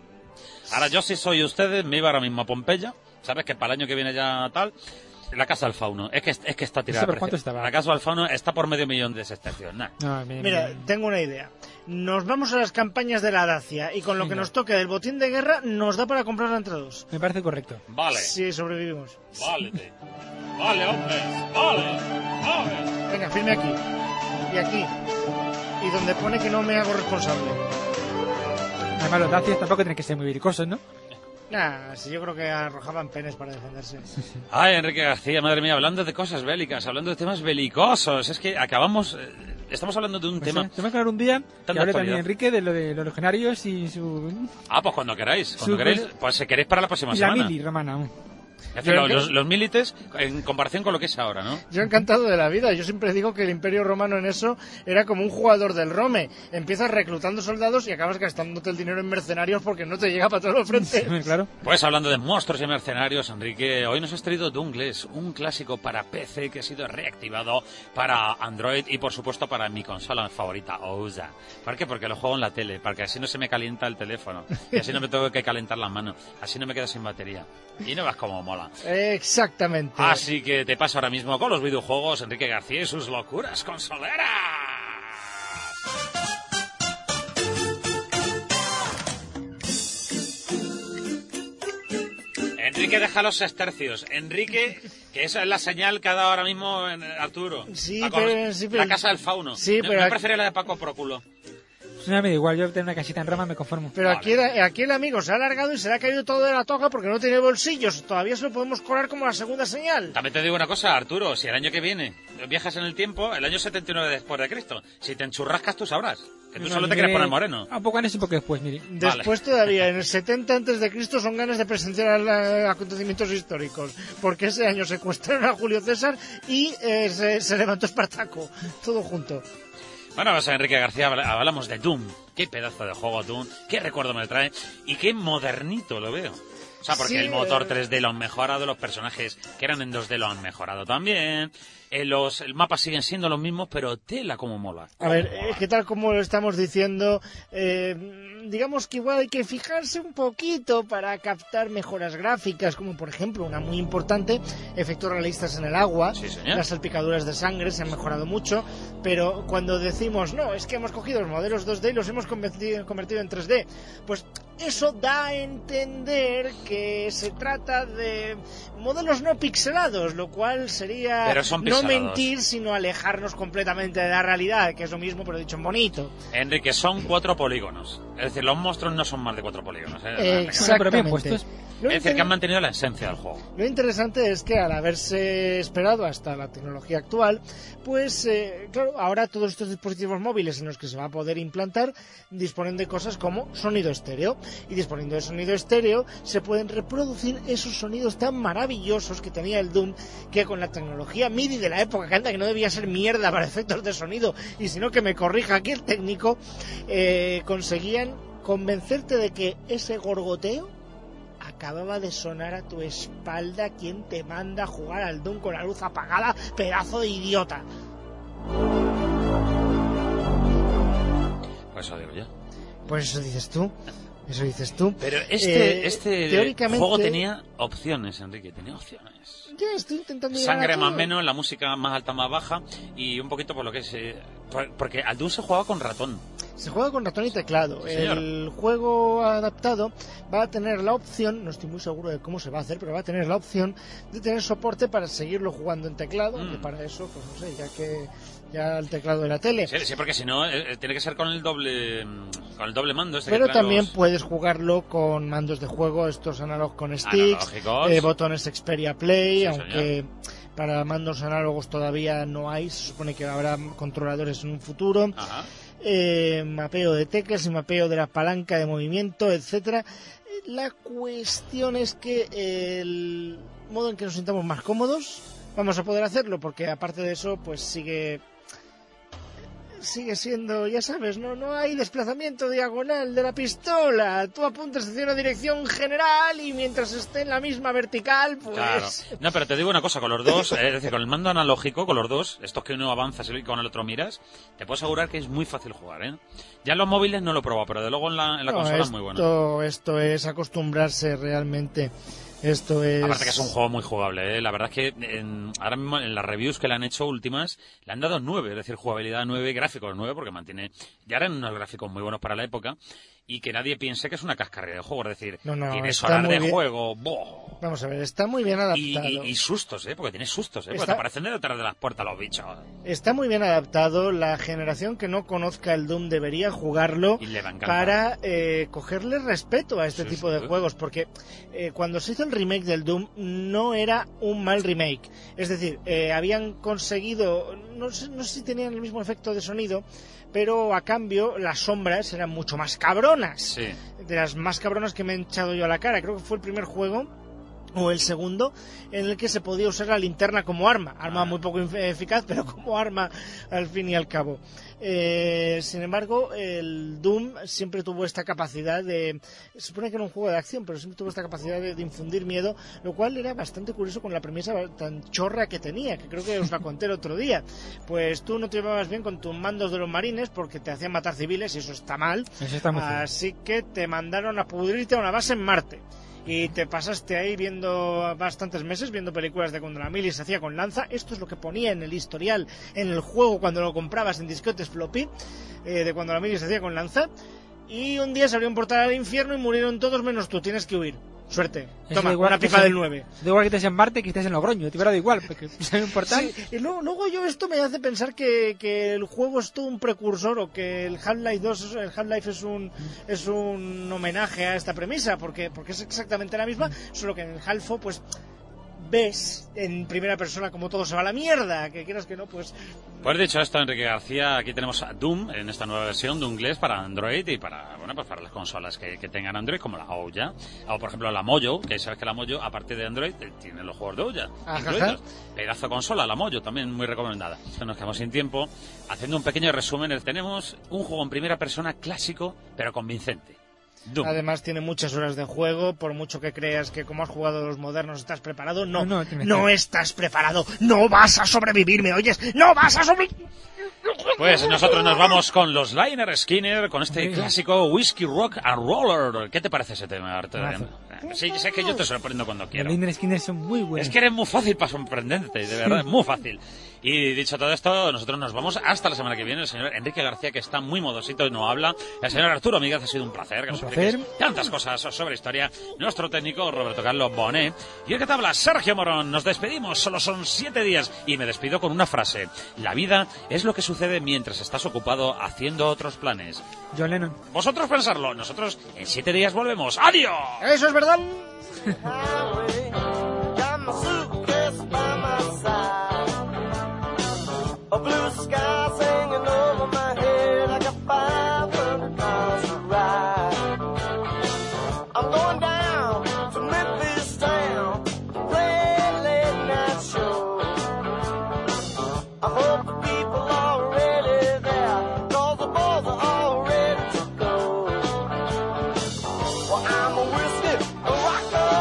yo si soy ustedes, me iba ahora mismo a Pompeya, ¿sabes? Que para el año que viene ya tal... La casa del fauno, es que está tirada.
¿Eso por
de
cuánto
precio.
estaba?
La casa del fauno está por 500.000 de sestercios. Nah.
No,
Mira, tengo una idea. Nos vamos a las campañas de la Dacia y con lo que
Venga.
nos toque del botín de guerra nos da para comprarla entre dos.
me parece correcto.
Vale,
Si sobrevivimos.
vale, hombre, vale.
Venga, firme aquí. Y aquí. Y donde pone que no me hago responsable.
Además, los dacias tampoco tienen que ser muy belicosos, ¿no?
Nah, si yo creo que arrojaban penes para defenderse.
Ay, Enrique García, madre mía, hablando de cosas bélicas, hablando de temas belicosos. Es que acabamos... estamos hablando de un
Pues
tema...
tenemos que hablar un día que
de
hable
actualidad.
también Enrique de lo de los legionarios y su...
Ah, pues cuando queráis. Cuando
Su-
queréis, pues si queréis para la próxima
y la
semana.
mili romana.
En fin, los milites, en comparación con lo que es ahora, ¿no?
Yo encantado de la vida. Yo siempre digo que el Imperio Romano en eso era como un jugador del Rome. Empiezas reclutando soldados y acabas gastándote el dinero en mercenarios porque no te llega para todos los frentes.
Claro.
Pues hablando de monstruos y mercenarios, Enrique, hoy nos has traído Dungles, un clásico para PC que ha sido reactivado para Android y por supuesto para mi consola favorita, OUSA. ¿Por qué? Porque lo juego en la tele, porque así no se me calienta el teléfono, y así no me tengo que calentar las manos, así no me quedo sin batería. Y no vas como mola.
Exactamente.
Así que te paso ahora mismo con los videojuegos, Enrique García y sus locuras consoleras. Enrique, deja los sestercios. Enrique, que esa es la señal que ha dado ahora mismo Arturo.
Sí,
La
pero-
la casa del fauno.
Sí,
no,
pero
no
aquí-
prefiere la de Paco Próculo.
No me da igual, yo tengo una casita en Roma, me conformo.
Pero
Vale.
aquí el amigo se ha alargado y se le ha caído todo de la toga porque no tiene bolsillos. Todavía se lo podemos colar como la segunda señal.
También te digo una cosa, Arturo, si el año que viene viajas en el tiempo, el año 79 después de Cristo, si te enchurrascas tú sabrás, que tú solo te quieres poner moreno.
Un poco antes y un poco después, mire.
Después todavía, en el 70 antes de Cristo son ganas de presenciar acontecimientos históricos. Porque ese año secuestraron a Julio César y se levantó Espartaco. Todo junto.
Bueno, pues Enrique García, hablamos de Doom. Qué pedazo de juego Doom, qué recuerdo me trae y qué modernito lo veo. O sea, porque
Sí,
el motor 3D lo han mejorado, los personajes que eran en 2D lo han mejorado también. El mapas siguen siendo los mismos, pero tela como mola.
A ver, ¿qué tal como lo estamos diciendo? Digamos que igual hay que fijarse un poquito para captar mejoras gráficas, como por ejemplo, una muy importante, efectos realistas en el agua.
Sí, señor.
Las salpicaduras de sangre se han mejorado mucho, pero cuando decimos, no, es que hemos cogido los modelos 2D y los hemos convertido en 3D, pues eso da a entender que se trata de modelos no pixelados, lo cual sería
Pero son
no
pixelados.
mentir, sino alejarnos completamente de la realidad, que es lo mismo, pero dicho en bonito.
Enrique, son 4 polígonos. Es decir, los monstruos no son más de 4 polígonos.
Pero bien puestos.
Lo
Es decir, que han
inter-
mantenido la esencia del juego.
Lo interesante es que al haberse esperado hasta la tecnología actual, pues claro, ahora todos estos dispositivos móviles en los que se va a poder implantar disponen de cosas como sonido estéreo. Y disponiendo de sonido estéreo se pueden reproducir esos sonidos tan maravillosos que tenía el Doom, que con la tecnología MIDI de la época, que anda que no debía ser mierda para efectos de sonido, y sino que me corrija aquí el técnico, conseguían convencerte de que ese gorgoteo acababa de sonar a tu espalda. ¿Quién te manda a jugar al Doom con la luz apagada, pedazo de idiota?
Pues eso digo yo.
Pues eso dices tú. Eso dices tú.
Pero este
teóricamente,
juego tenía opciones, Enrique, tenía opciones.
Ya estoy intentando llegar
Sangre
a
más
todo.
menos, la música más alta más baja y un poquito por lo que es... porque al Doom se jugaba con ratón.
Se juega con ratón y teclado.
Sí, señor.
El juego adaptado va a tener la opción, no estoy muy seguro de cómo se va a hacer, pero va a tener la opción de tener soporte para seguirlo jugando en teclado, que para eso, pues no sé, ya el teclado de la tele.
Sí, porque si no, tiene que ser con el doble mando.
Pero
que
también
los-
puedes jugarlo con mandos de juego, estos analógicos con sticks,
Analógicos.
botones Xperia Play,
Sí,
aunque para mandos análogos todavía no hay, se supone que habrá controladores en un futuro.
Ajá.
Mapeo de teclas y mapeo de la palanca de movimiento, etcétera. La cuestión es que el modo en que nos sintamos más cómodos vamos a poder hacerlo, porque aparte de eso pues sigue siendo, ya sabes, no hay desplazamiento diagonal de la pistola. Tú apuntas hacia una dirección general y mientras esté en la misma vertical, pues...
Claro. No, pero te digo una cosa, con los dos, es decir, con el mando analógico, con los dos, estos que uno avanza y con el otro miras, te puedo asegurar que es muy fácil jugar, ¿eh? Ya en los móviles no lo he probado, pero de luego en la
No,
consola es muy bueno.
Esto es acostumbrarse realmente. Esto es...
Aparte que es un juego muy jugable, ¿eh? La verdad es que ahora mismo en las reviews que le han hecho últimas, le han dado 9, es decir, jugabilidad 9 y gráficos 9, porque mantiene... Ya eran unos gráficos muy buenos para la época, y que nadie piense que es una cascarilla de juego, es decir,
No,
tiene
está
sonar
muy
de
bien.
juego, ¡boh!
Vamos a ver, está muy bien adaptado.
Y sustos, porque tiene sustos, porque
Está-
te aparecen de detrás de las puertas los bichos.
Está muy bien adaptado. La generación que no conozca el Doom debería jugarlo
Y le va a encantar.
para cogerle respeto a este
Sí,
tipo
sí.
de juegos, porque cuando se hizo el remake del Doom no era un mal remake. Es decir, habían conseguido, no sé si tenían el mismo efecto de sonido, pero a cambio las sombras eran mucho más cabronas.
Sí.
De las más cabronas que me he echado yo a la cara. Creo que fue el primer juego o el segundo en el que se podía usar la linterna como arma muy poco eficaz, pero como arma al fin y al cabo. Sin embargo, el Doom siempre tuvo esta capacidad de... Se supone que era un juego de acción, pero siempre tuvo esta capacidad de infundir miedo, lo cual era bastante curioso con la premisa tan chorra que tenía, que creo que os la conté el otro día. Pues tú no te llevabas bien con tus mandos de los marines porque te hacían matar civiles y eso está mal.
Eso está muy feo.
Así que te mandaron a pudrirte a una base en Marte. Y te pasaste ahí viendo bastantes meses, viendo películas de cuando la mili se hacía con lanza. Esto es lo que ponía en el historial, en el juego cuando lo comprabas en disquetes floppy, de cuando la mili se hacía con lanza. Y un día se abrió un portal al infierno y murieron todos menos tú. Tienes que huir. Suerte.
Eso
Toma,
da igual
una
que
pifa
sea-
del 9.
Da igual que estés en Marte que estés en Logroño, te hubiera dado igual, porque hay un portal.
Sí, y luego yo esto me hace pensar que el juego es todo un precursor, o que el Half-Life 2, el Half-Life es un homenaje a esta premisa, porque es exactamente la misma, solo que en el Half-Life pues ves en primera persona como todo se va a la mierda, que quieras que no, pues...
Pues dicho esto, Enrique García, aquí tenemos a Doom en esta nueva versión de inglés para Android y para para las consolas que tengan Android, como la Ouya, o por ejemplo la Mojo, que sabes que la Mojo, aparte de Android, tiene los juegos de Ouya incluidos. Pedazo de consola, la Mojo, también muy recomendada. Nos quedamos sin tiempo. Haciendo un pequeño resumen, tenemos un juego en primera persona clásico, pero convincente. Doom.
Además tiene muchas horas de juego, por mucho que creas que como has jugado los modernos estás preparado, no estás preparado, no vas a sobrevivir, ¿me oyes? ¡No vas a sobrevivir!
Pues nosotros nos vamos con los Lynyrd Skynyrd, con este clásico Whiskey Rock and Roller. ¿Qué te parece ese tema, Arturo? Sí, sé que yo te sorprendo cuando quiero.
Los Lynyrd Skynyrd son muy buenos.
Es que eres muy fácil para sorprenderte, de verdad, es muy fácil. Y dicho todo esto, nosotros nos vamos hasta la semana que viene. El señor Enrique García, que está muy modosito y no habla. El señor Arturo Miguel, ha sido un placer. Que nos expliques tantas cosas sobre historia. Nuestro técnico, Roberto Carlos Bonet. Y el que te habla, Sergio Morón. Nos despedimos, solo son 7 días. Y me despido con una frase. La vida es lo que sucede mientras estás ocupado haciendo otros planes.
John Lennon.
Vosotros pensarlo. Nosotros en 7 días volvemos. ¡Adiós!
¡Eso es verdad!
A blue sky singing over my head. I got 500 miles to ride. I'm going down to Memphis town to play a late night show. I hope the people are already there, 'cause the boys are all ready to go. Well, I'm a whiskey, a rocker.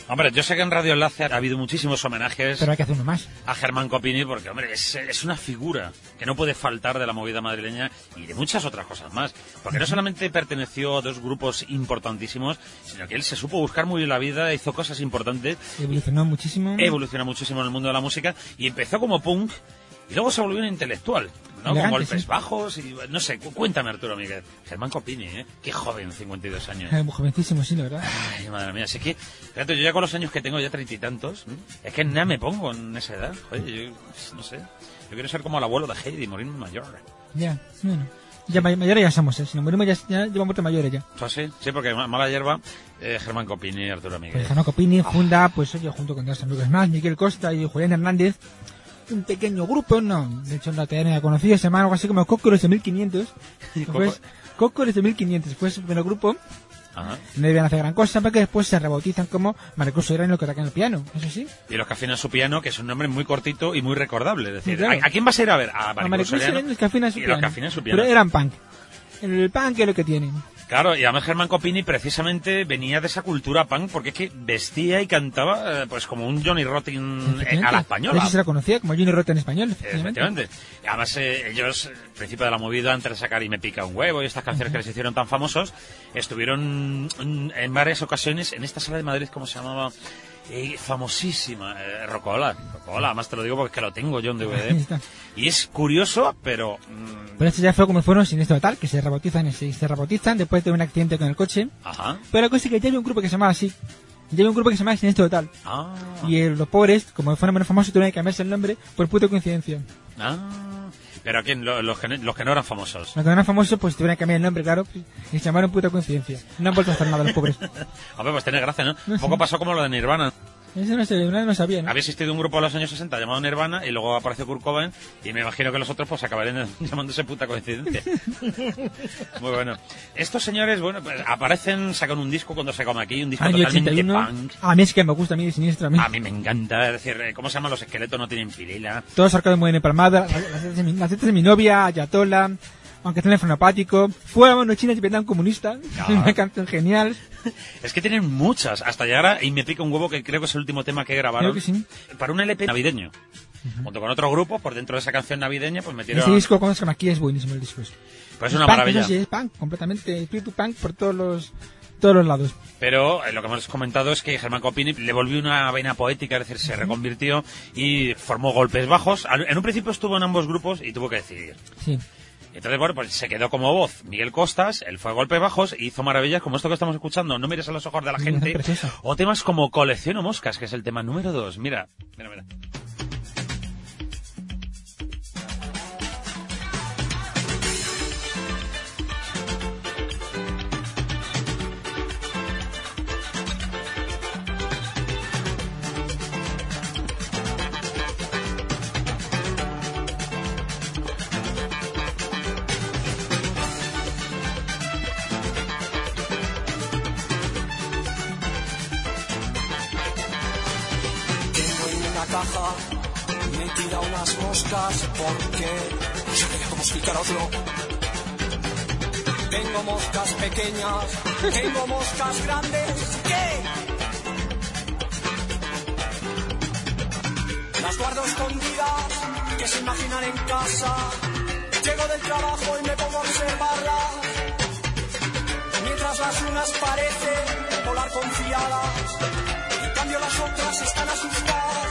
Hombre, yo sé que en Radio Enlace ha habido muchísimos homenajes
Pero hay que hacer uno más.
a Germán Copini porque, hombre, es una figura que no puede faltar de la movida madrileña y de muchas otras cosas más. Porque no solamente perteneció a dos grupos importantísimos, sino que él se supo buscar muy bien la vida, hizo cosas importantes,
Evolucionó muchísimo.
evolucionó muchísimo en el mundo de la música y empezó como punk y luego se volvió un intelectual, ¿no? Con
Elegante,
golpes
sí.
bajos y, no sé, cuéntame, Arturo Miguel. Germán Copini, ¿eh? Qué joven, 52 años.
Muy jovencísimo, sí, la verdad.
Ay, madre mía, así que, fíjate, yo ya con los años que tengo, ya 30 y tantos, es que nada me pongo en esa edad. Oye, yo, no sé, yo quiero ser como el abuelo de Heidi, morirme mayor.
Ya, bueno. Ya mayores ya somos, ¿eh? Si nos morimos ya llevamos de mayores ya.
Pues sí, sí, porque mala hierba, Germán Copini y Arturo Miguel.
Pues Germán Copini funda, pues oye, junto con dos amigos más, Miguel Costa y Julián Hernández, un pequeño grupo, no, de hecho no tenía conocido, se llama algo así como Cócoros de 1500. Pues, Cócoros de 1500 fue su primer grupo.
Ajá.
No debían hacer gran cosa, porque después se rebautizan como Marcos Irán, lo que tocan el piano, eso sí.
Y los que afinan su piano, que es un nombre muy cortito y muy recordable. Es decir,
Sí, claro.
¿a quién vas a ir a ver? A
A
Maricruz
Maricruz Irán, los que afinan su
y
piano.
los que afinan su piano.
Pero eran punk. El punk es lo que tienen.
Claro, y además Germán Copini precisamente venía de esa cultura punk porque es que vestía y cantaba pues como un Johnny Rotten a la española.
De hecho se la conocía como Johnny Rotten en español, efectivamente.
Efectivamente. Y además ellos, al principio de la movida, antes de sacar Y me pica un huevo y estas canciones que les hicieron tan famosos, estuvieron en varias ocasiones en esta sala de Madrid, ¿cómo se llamaba? Famosísima, Rocola, además te lo digo porque es que lo tengo yo en
Ahí
DVD.
está.
Y es curioso, pero...
Pero esto ya fue como fueron Siniestro Total, que se rebautizan después de un accidente con el coche.
Ajá.
Pero la cosa es que ya había un grupo que se llamaba así. Ya había un grupo que se llamaba Siniestro Total.
Ah.
Y los pobres, como fueron menos famosos, tuvieron que cambiarse el nombre por puta coincidencia.
Pero ¿quién? Los que no eran famosos.
Los que no eran famosos, pues tuvieron que cambiar el nombre, claro. Y se llamaron puta coincidencia. No han vuelto a hacer nada los pobres.
Hombre, pues tiene gracia, ¿no? Un poco pasó como lo de Nirvana.
Eso no sé, no sabía, ¿no?
Había existido un grupo en los años 60 llamado Nirvana y luego apareció Kurt Cobain y me imagino que los otros pues acabarían llamándose puta coincidencia. Muy bueno. Estos señores, bueno, pues aparecen, sacan un disco cuando se come aquí, un disco
Año
totalmente
81.
punk.
A mí es que me gusta, a mí de Siniestro.
A mí me encanta, es decir, ¿cómo se llama? Los esqueletos no tienen filila.
Todos arcados muy bien empalmadas. Las tetas de mi novia, Ayatola, aunque esté nefronopático. Fuera mano china y Vietnam comunista. Una canción genial.
Es que tienen muchas, hasta llegar a Y me pica un huevo, que creo que es el último tema que grabaron.
Creo que sí.
Para un LP navideño. Junto con otro grupo, por dentro de esa canción navideña, pues metieron...
Ese disco con aquí es buenísimo el disco.
Pues es una
punk,
maravilla.
eso sí, es punk, completamente. Espíritu punk por todos los lados.
Pero lo que hemos comentado es que Germán Copini le volvió una vena poética, es decir, se reconvirtió y formó Golpes Bajos. En un principio estuvo en ambos grupos y tuvo que decidir.
Sí.
Entonces, bueno, pues se quedó como voz Miguel Costas, él fue a Golpes Bajos y hizo maravillas como esto que estamos escuchando, No mires a los ojos de la gente,
Precioso.
o temas como Colecciono moscas, que es el tema número 2. Mira.
Tengo en una caja metida unas moscas porque no sabría cómo explicaroslo. Tengo moscas pequeñas, tengo moscas grandes, ¿qué? Las guardo escondidas, que se imaginan en casa. Llego del trabajo y me pongo a observarlas, mientras las unas parecen volar confiadas. En cambio las otras están asustadas.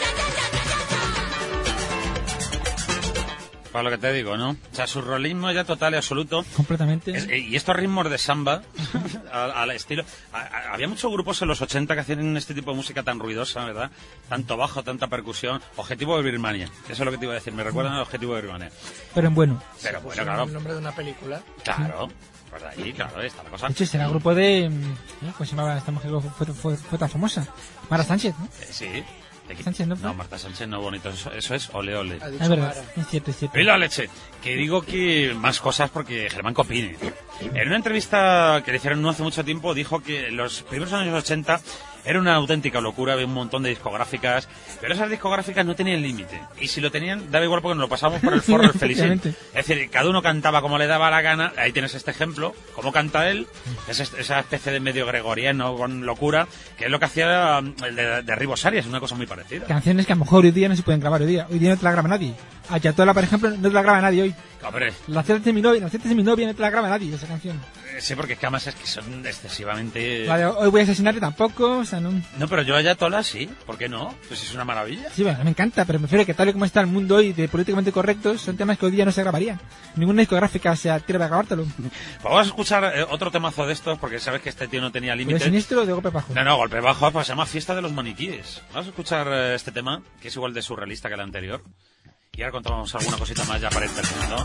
Para lo que te digo, ¿no? O sea, su rolismo ya total y absoluto.
Completamente.
Y estos ritmos de samba, al estilo... había muchos grupos en los 80 que hacían este tipo de música tan ruidosa, ¿verdad? Tanto bajo, tanta percusión. Objetivo de Birmania. Eso es lo que te iba a decir. Me recuerdan al Objetivo de Birmania.
Pero en bueno.
Pero bueno,
El
claro.
nombre de una película.
Claro. Pues ahí, claro, está la cosa.
De hecho, ese era el grupo de... ¿Cómo se llamaba esta mujer que fue tan famosa? Mara Sánchez, ¿no?
Sí.
Sánchez, ¿no?
No, Marta Sánchez no, bonito. Eso es ole ole.
Ha dicho
Es verdad,
Mara.
es cierto, es cierto.
Y la leche. Que digo que más cosas porque Germán Copini. En una entrevista que le hicieron no hace mucho tiempo dijo que en los primeros años 80 Era una auténtica locura, había un montón de discográficas, pero esas discográficas no tenían límite. Y si lo tenían, daba igual porque nos lo pasábamos por el forro del Felicín. Es decir, cada uno cantaba como le daba la gana. Ahí tienes este ejemplo, cómo canta él, esa especie de medio gregoriano con locura, que es lo que hacía el de Ribos Arias, una cosa muy parecida.
Canciones que a lo mejor hoy día no se pueden grabar hoy día. Hoy día no te la graba nadie. Ayatollah, por ejemplo, no te la graba nadie hoy.
Hombre,
La cierta de mi novia, no te la graba nadie, esa canción.
sí, porque es que además es que son excesivamente...
La de Hoy voy a asesinarte tampoco, o sea, no...
No, pero yo Ayatollah sí, ¿por qué no? Pues es una maravilla.
Sí, bueno, me encanta, pero me refiero que tal y como está el mundo hoy de políticamente correctos, son temas que hoy día no se grabarían. Ninguna discográfica se atreve a grabártelo.
Vamos a escuchar otro temazo de estos, porque sabes que este tío no tenía
¿De
límite.
Sinistro o de Golpe Bajo?
No, Golpe Bajo, pues se llama Fiesta de los Maniquíes. Vamos a escuchar este tema, que es igual de surrealista que el anterior. Y ahora contamos alguna cosita más ya para ir terminando.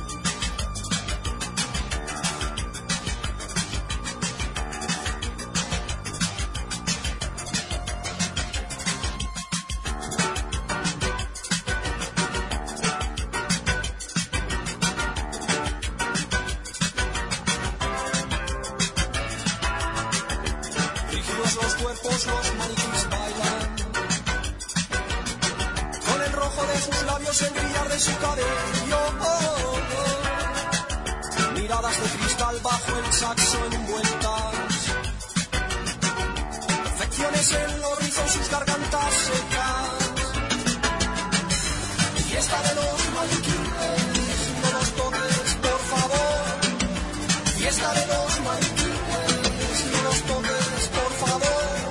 Rígidos los cuerpos, los maniquís bailan. Con el rojo de sus labios, el brillar de su cabello. Miradas de cristal bajo el saxo envueltas. Perfecciones en los rizos, sus gargantas secas. Fiesta de los maniquíes, no los toques, por favor. Fiesta de los maniquíes, no los toques, por favor.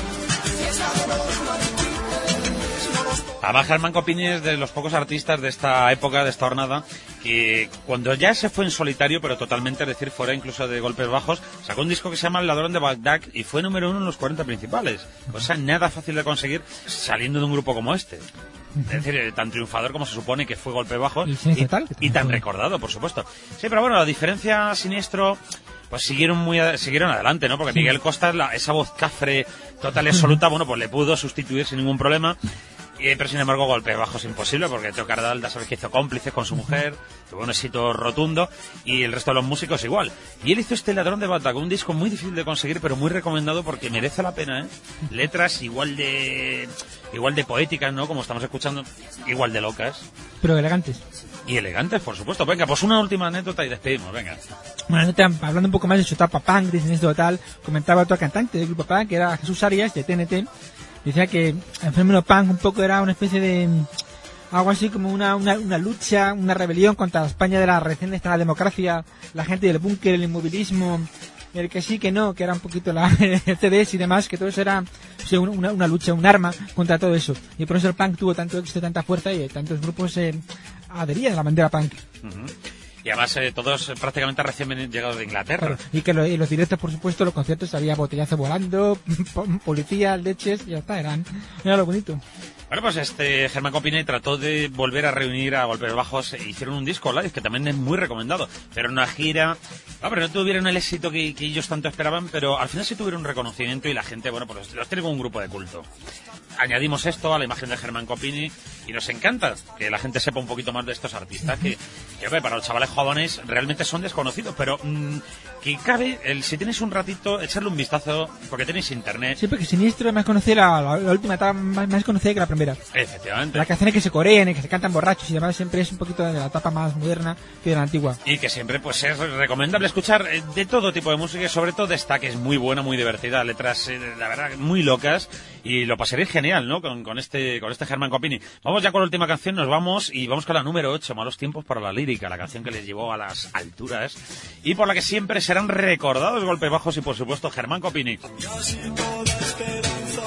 Fiesta de los maniquíes, no los toques.
Además, Germán Copini es de los pocos artistas de esta época, de esta jornada, que cuando ya se fue en solitario, pero totalmente, es decir, fuera incluso de Golpes Bajos, sacó un disco que se llama El Ladrón de Bagdad y fue número 1 en los 40 principales. Cosa nada fácil de conseguir saliendo de un grupo como este. Es decir, tan triunfador como se supone que fue Golpes Bajos y tan recordado, por supuesto. Sí, pero bueno, la diferencia Siniestro... Pues siguieron adelante, ¿no? Porque Miguel Costas, esa voz cafre total y absoluta, bueno, pues le pudo sustituir sin ningún problema. Pero sin embargo, Golpes Bajos imposible, porque Teo Cardal, ya sabes que hizo Cómplices con su mujer, tuvo un éxito rotundo, y el resto de los músicos igual. Y él hizo este Ladrón de Bagdad, un disco muy difícil de conseguir, pero muy recomendado porque merece la pena, ¿eh? Letras igual de poéticas, ¿no? Como estamos escuchando, igual de locas.
Pero elegantes.
Y elegantes, por supuesto. Venga, pues una última anécdota y despedimos, venga.
Bueno, hablando un poco más de su etapa punk, de Siniestro Total, comentaba otro cantante del grupo punk, que era Jesús Arias, de TNT. Decía que el fenómeno punk un poco era una especie de... algo así como una lucha, una rebelión contra la España de la recién de la democracia, la gente del búnker, el inmovilismo, el que sí, que no, que era un poquito la CDS y demás, que todo eso era una lucha, un arma contra todo eso. Y por eso el punk tuvo tanto éxito, tanta fuerza y tantos grupos adherían a la bandera punk.
Uh-huh. Y además todos prácticamente recién llegados de Inglaterra.
Claro, y que y los directos, por supuesto, los conciertos había botellazo volando, policía, leches, y ya está, era lo bonito.
Bueno, pues Germán Copini trató de volver a reunir a Golpes Bajos e hicieron un disco live que también es muy recomendado. Pero una gira, no tuvieron el éxito que ellos tanto esperaban, pero al final sí tuvieron un reconocimiento y la gente, bueno, pues los tiene como un grupo de culto. Añadimos esto a la imagen de Germán Copini y nos encanta que la gente sepa un poquito más de estos artistas que para los chavales jóvenes realmente son desconocidos, pero que cabe, si tienes un ratito, echarle un vistazo, porque tenéis internet.
Sí, porque Siniestro es más conocida, la última etapa más conocida que la primera.
Efectivamente.
Las canciones que se corean y que se cantan borrachos y demás siempre es un poquito de la etapa más moderna que de la antigua.
Y que siempre pues es recomendable escuchar de todo tipo de música y sobre todo esta que es muy buena, muy divertida, letras la verdad muy locas y lo pasaréis genial, ¿no? Con este Germán Copini. Vamos ya con la última canción, nos vamos con la número 8, Malos tiempos para la lírica, la canción que les llevó a las alturas y por la que siempre serán recordados Golpes Bajos y por supuesto Germán Copini.
Casi toda esperanza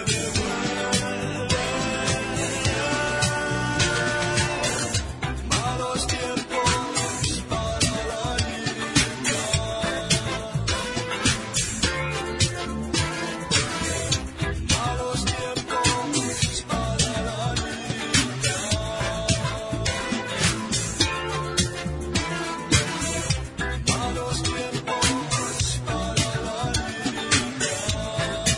malos tiempos para la lírica. Malos tiempos para la lírica. Malos tiempos para la lírica.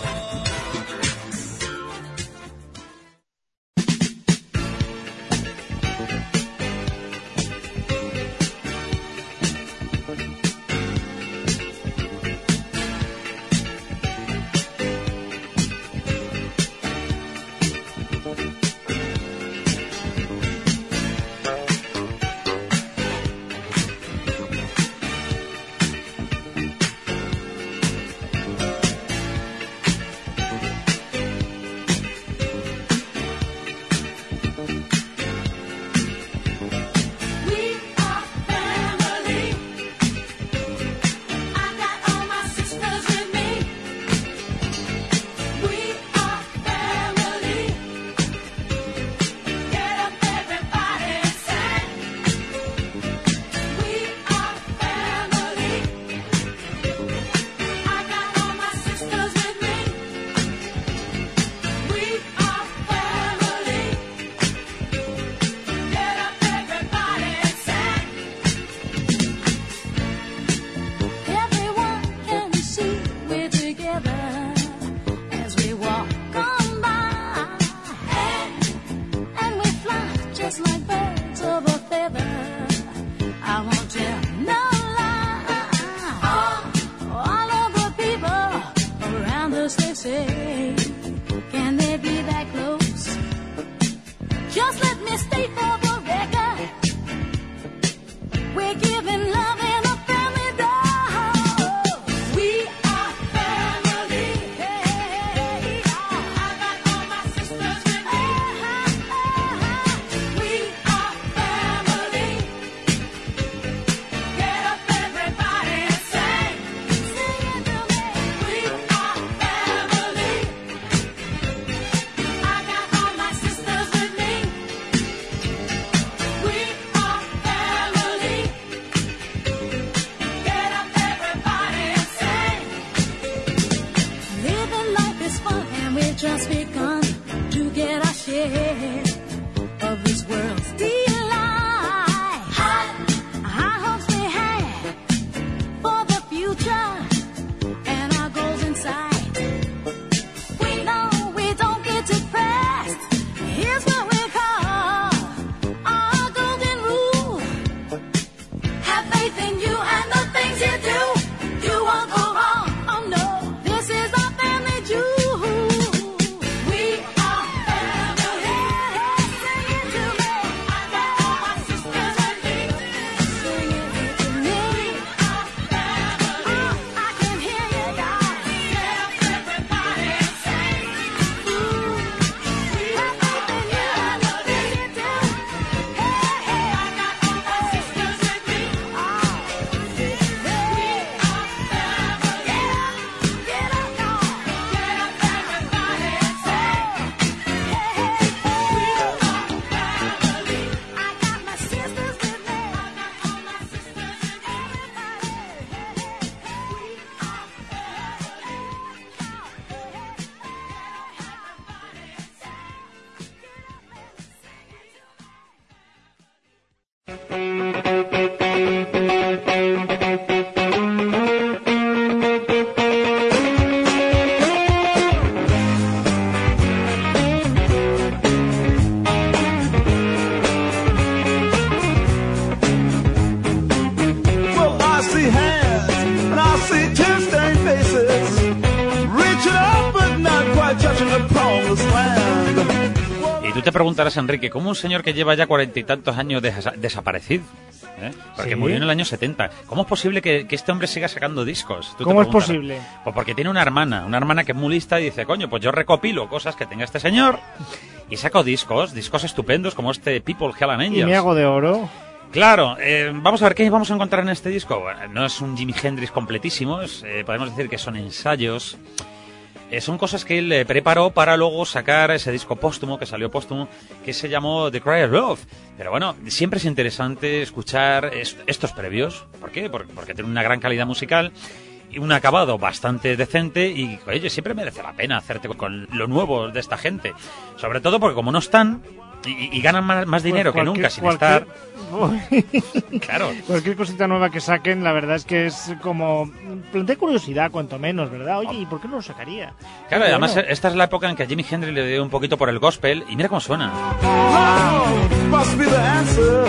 Well, I see hands and I see tear-stained faces, reaching up but not quite touching the promised land.
Y tú te preguntarás, Enrique, ¿cómo un señor que lleva ya 40 y tantos años desaparecido? Porque
Sí.
murió en el año 70. ¿Cómo es posible que este hombre siga sacando discos? Tú te
¿Cómo es
preguntarás.
posible?
Pues porque tiene una hermana que es muy lista y dice, coño, pues yo recopilo cosas que tenga este señor y saco discos estupendos como este People, Hell and Angels.
Y me hago de oro.
Claro, vamos a ver qué vamos a encontrar en este disco. Bueno, no es un Jimi Hendrix completísimo, podemos decir que son ensayos. Son cosas que él preparó para luego sacar ese disco póstumo, que salió póstumo, que se llamó The Cry of Love. Pero bueno, siempre es interesante escuchar estos previos. ¿Por qué? Porque tiene una gran calidad musical y un acabado bastante decente y, oye, siempre merece la pena hacerte con lo nuevo de esta gente. Sobre todo porque como no están y ganan más dinero que nunca sin estar... Claro.
Cualquier cosita nueva que saquen, la verdad es que es como... plantea curiosidad, cuanto menos, ¿verdad? Oye, ¿y por qué no lo sacaría?
Claro, y además
Bueno.
esta es la época en que a Jimi Hendrix le dio un poquito por el gospel y mira cómo suena.
Love must be the answer.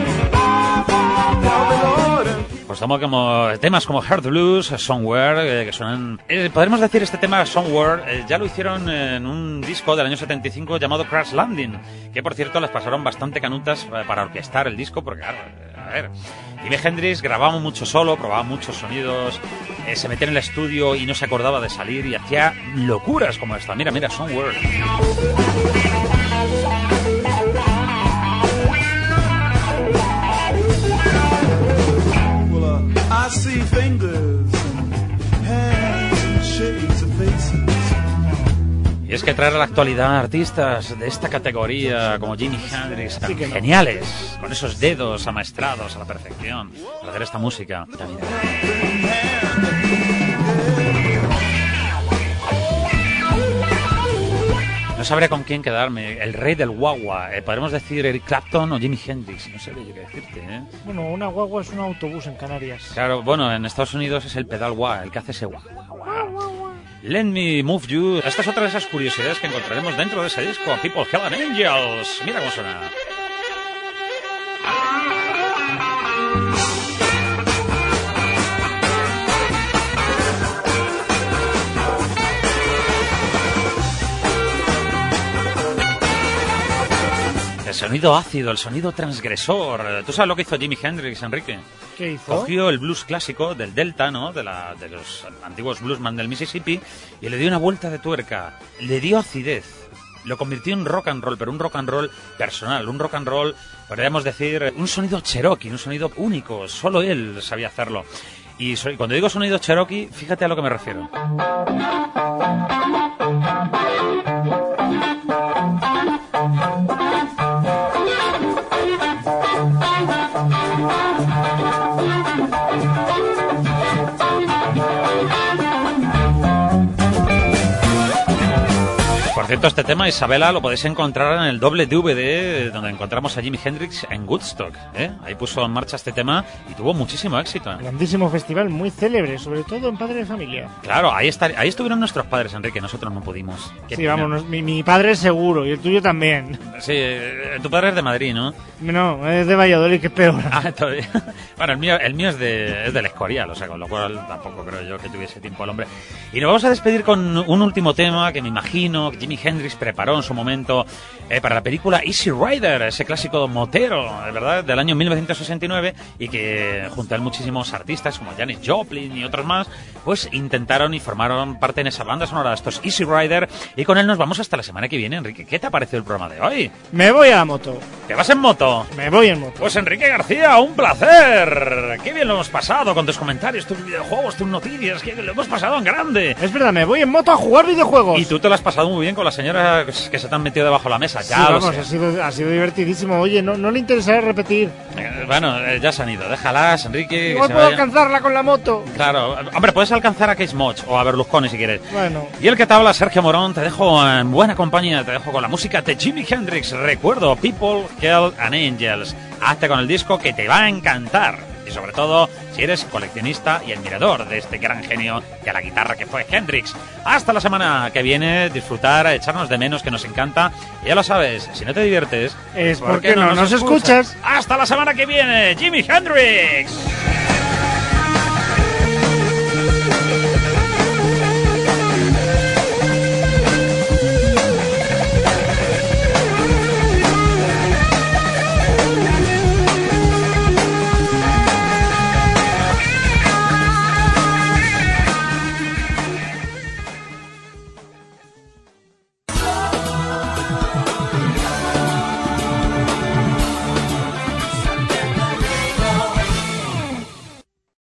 Help me, Lord, and
Pues como temas como Hard Blues, Somewhere, que suenan... podremos decir este tema Somewhere, ya lo hicieron en un disco del año 75 llamado Crash Landing, que por cierto les pasaron bastante canutas para orquestar el disco, porque claro, a ver, Jimi Hendrix grababa mucho solo, probaba muchos sonidos, se metía en el estudio y no se acordaba de salir y hacía locuras como esta. Mira, Somewhere.
I see fingers and hands and shades of faces.
Y es que traer a la actualidad artistas de esta categoría como Jimi Hendrix, tan
Sí que no.
geniales, con esos dedos amaestrados a la perfección, para hacer esta música. Ya mira. No sabré con quién quedarme, el rey del guagua, podremos decir Eric Clapton o Jimi Hendrix, no sé yo qué decirte, ¿eh?
Bueno, una guagua es un autobús en Canarias.
Claro, bueno, en Estados Unidos es el pedal wah, el que hace ese wah. Let Me Move You. Esta es otra de esas curiosidades que encontraremos dentro de ese disco, People, Hell and Angels. Mira cómo suena. El sonido ácido, el sonido transgresor. ¿Tú sabes lo que hizo Jimi Hendrix, Enrique?
¿Qué hizo?
Cogió el blues clásico del Delta, ¿no? De los antiguos bluesman del Mississippi y le dio una vuelta de tuerca. Le dio acidez. Lo convirtió en rock and roll, pero un rock and roll personal, un rock and roll, podríamos decir, un sonido Cherokee, un sonido único. Solo él sabía hacerlo. Y cuando digo sonido Cherokee, fíjate a lo que me refiero. Por cierto, este tema, Isabela, lo podéis encontrar en el doble DVD donde encontramos a Jimi Hendrix en Woodstock, ¿eh? Ahí puso en marcha este tema y tuvo muchísimo éxito.
Grandísimo festival, muy célebre, sobre todo en Padre de Familia.
Claro, ahí estuvieron nuestros padres, Enrique, nosotros no pudimos. Qué
Sí,
pena.
vámonos, mi padre seguro, y el tuyo también.
Sí, tu padre es de Madrid, ¿no?
No, es de Valladolid, que es peor.
Ah, todavía. Bueno, el mío es del Escorial, o sea, con lo cual tampoco creo yo que tuviese tiempo el hombre. Y nos vamos a despedir con un último tema que me imagino que Jimi Hendrix preparó en su momento para la película Easy Rider, ese clásico motero, ¿verdad?, del año 1969, y que junto a él muchísimos artistas como Janis Joplin y otros más, pues intentaron y formaron parte en esa banda sonora de estos Easy Rider, y con él nos vamos hasta la semana que viene. Enrique, ¿qué te ha parecido el programa de hoy?
Me voy a la moto.
¿Te vas en moto?
Me voy en moto.
Pues Enrique García, un placer. Qué bien lo hemos pasado con tus comentarios, tus videojuegos, tus noticias, que lo hemos pasado en grande.
Es verdad, me voy en moto a jugar videojuegos.
Y tú te lo has pasado muy bien con las señoras que se te han metido debajo de la mesa. Ya
Sí,
lo
vamos,
sé.
ha sido divertidísimo. Oye, ¿no le interesará repetir?
Ya se han ido. Déjalas, Enrique. que
Igual
se
puedo
vayan.
alcanzarla con la moto.
Claro. Hombre, puedes alcanzar a Case Moch o a Berlusconi si quieres.
Bueno.
Y el que te habla, Sergio Morón, te dejo en buena compañía, te dejo con la música de Jimi Hendrix. Recuerdo, People, Hell and Angels. Hazte con el disco que te va a encantar. Y sobre todo, si eres coleccionista y admirador de este gran genio de la guitarra que fue Hendrix. Hasta la semana que viene, disfrutar, echarnos de menos, que nos encanta. Y ya lo sabes, si no te diviertes,
Es
¿por qué
porque no nos escuchas.
Hasta la semana que viene, Jimi Hendrix.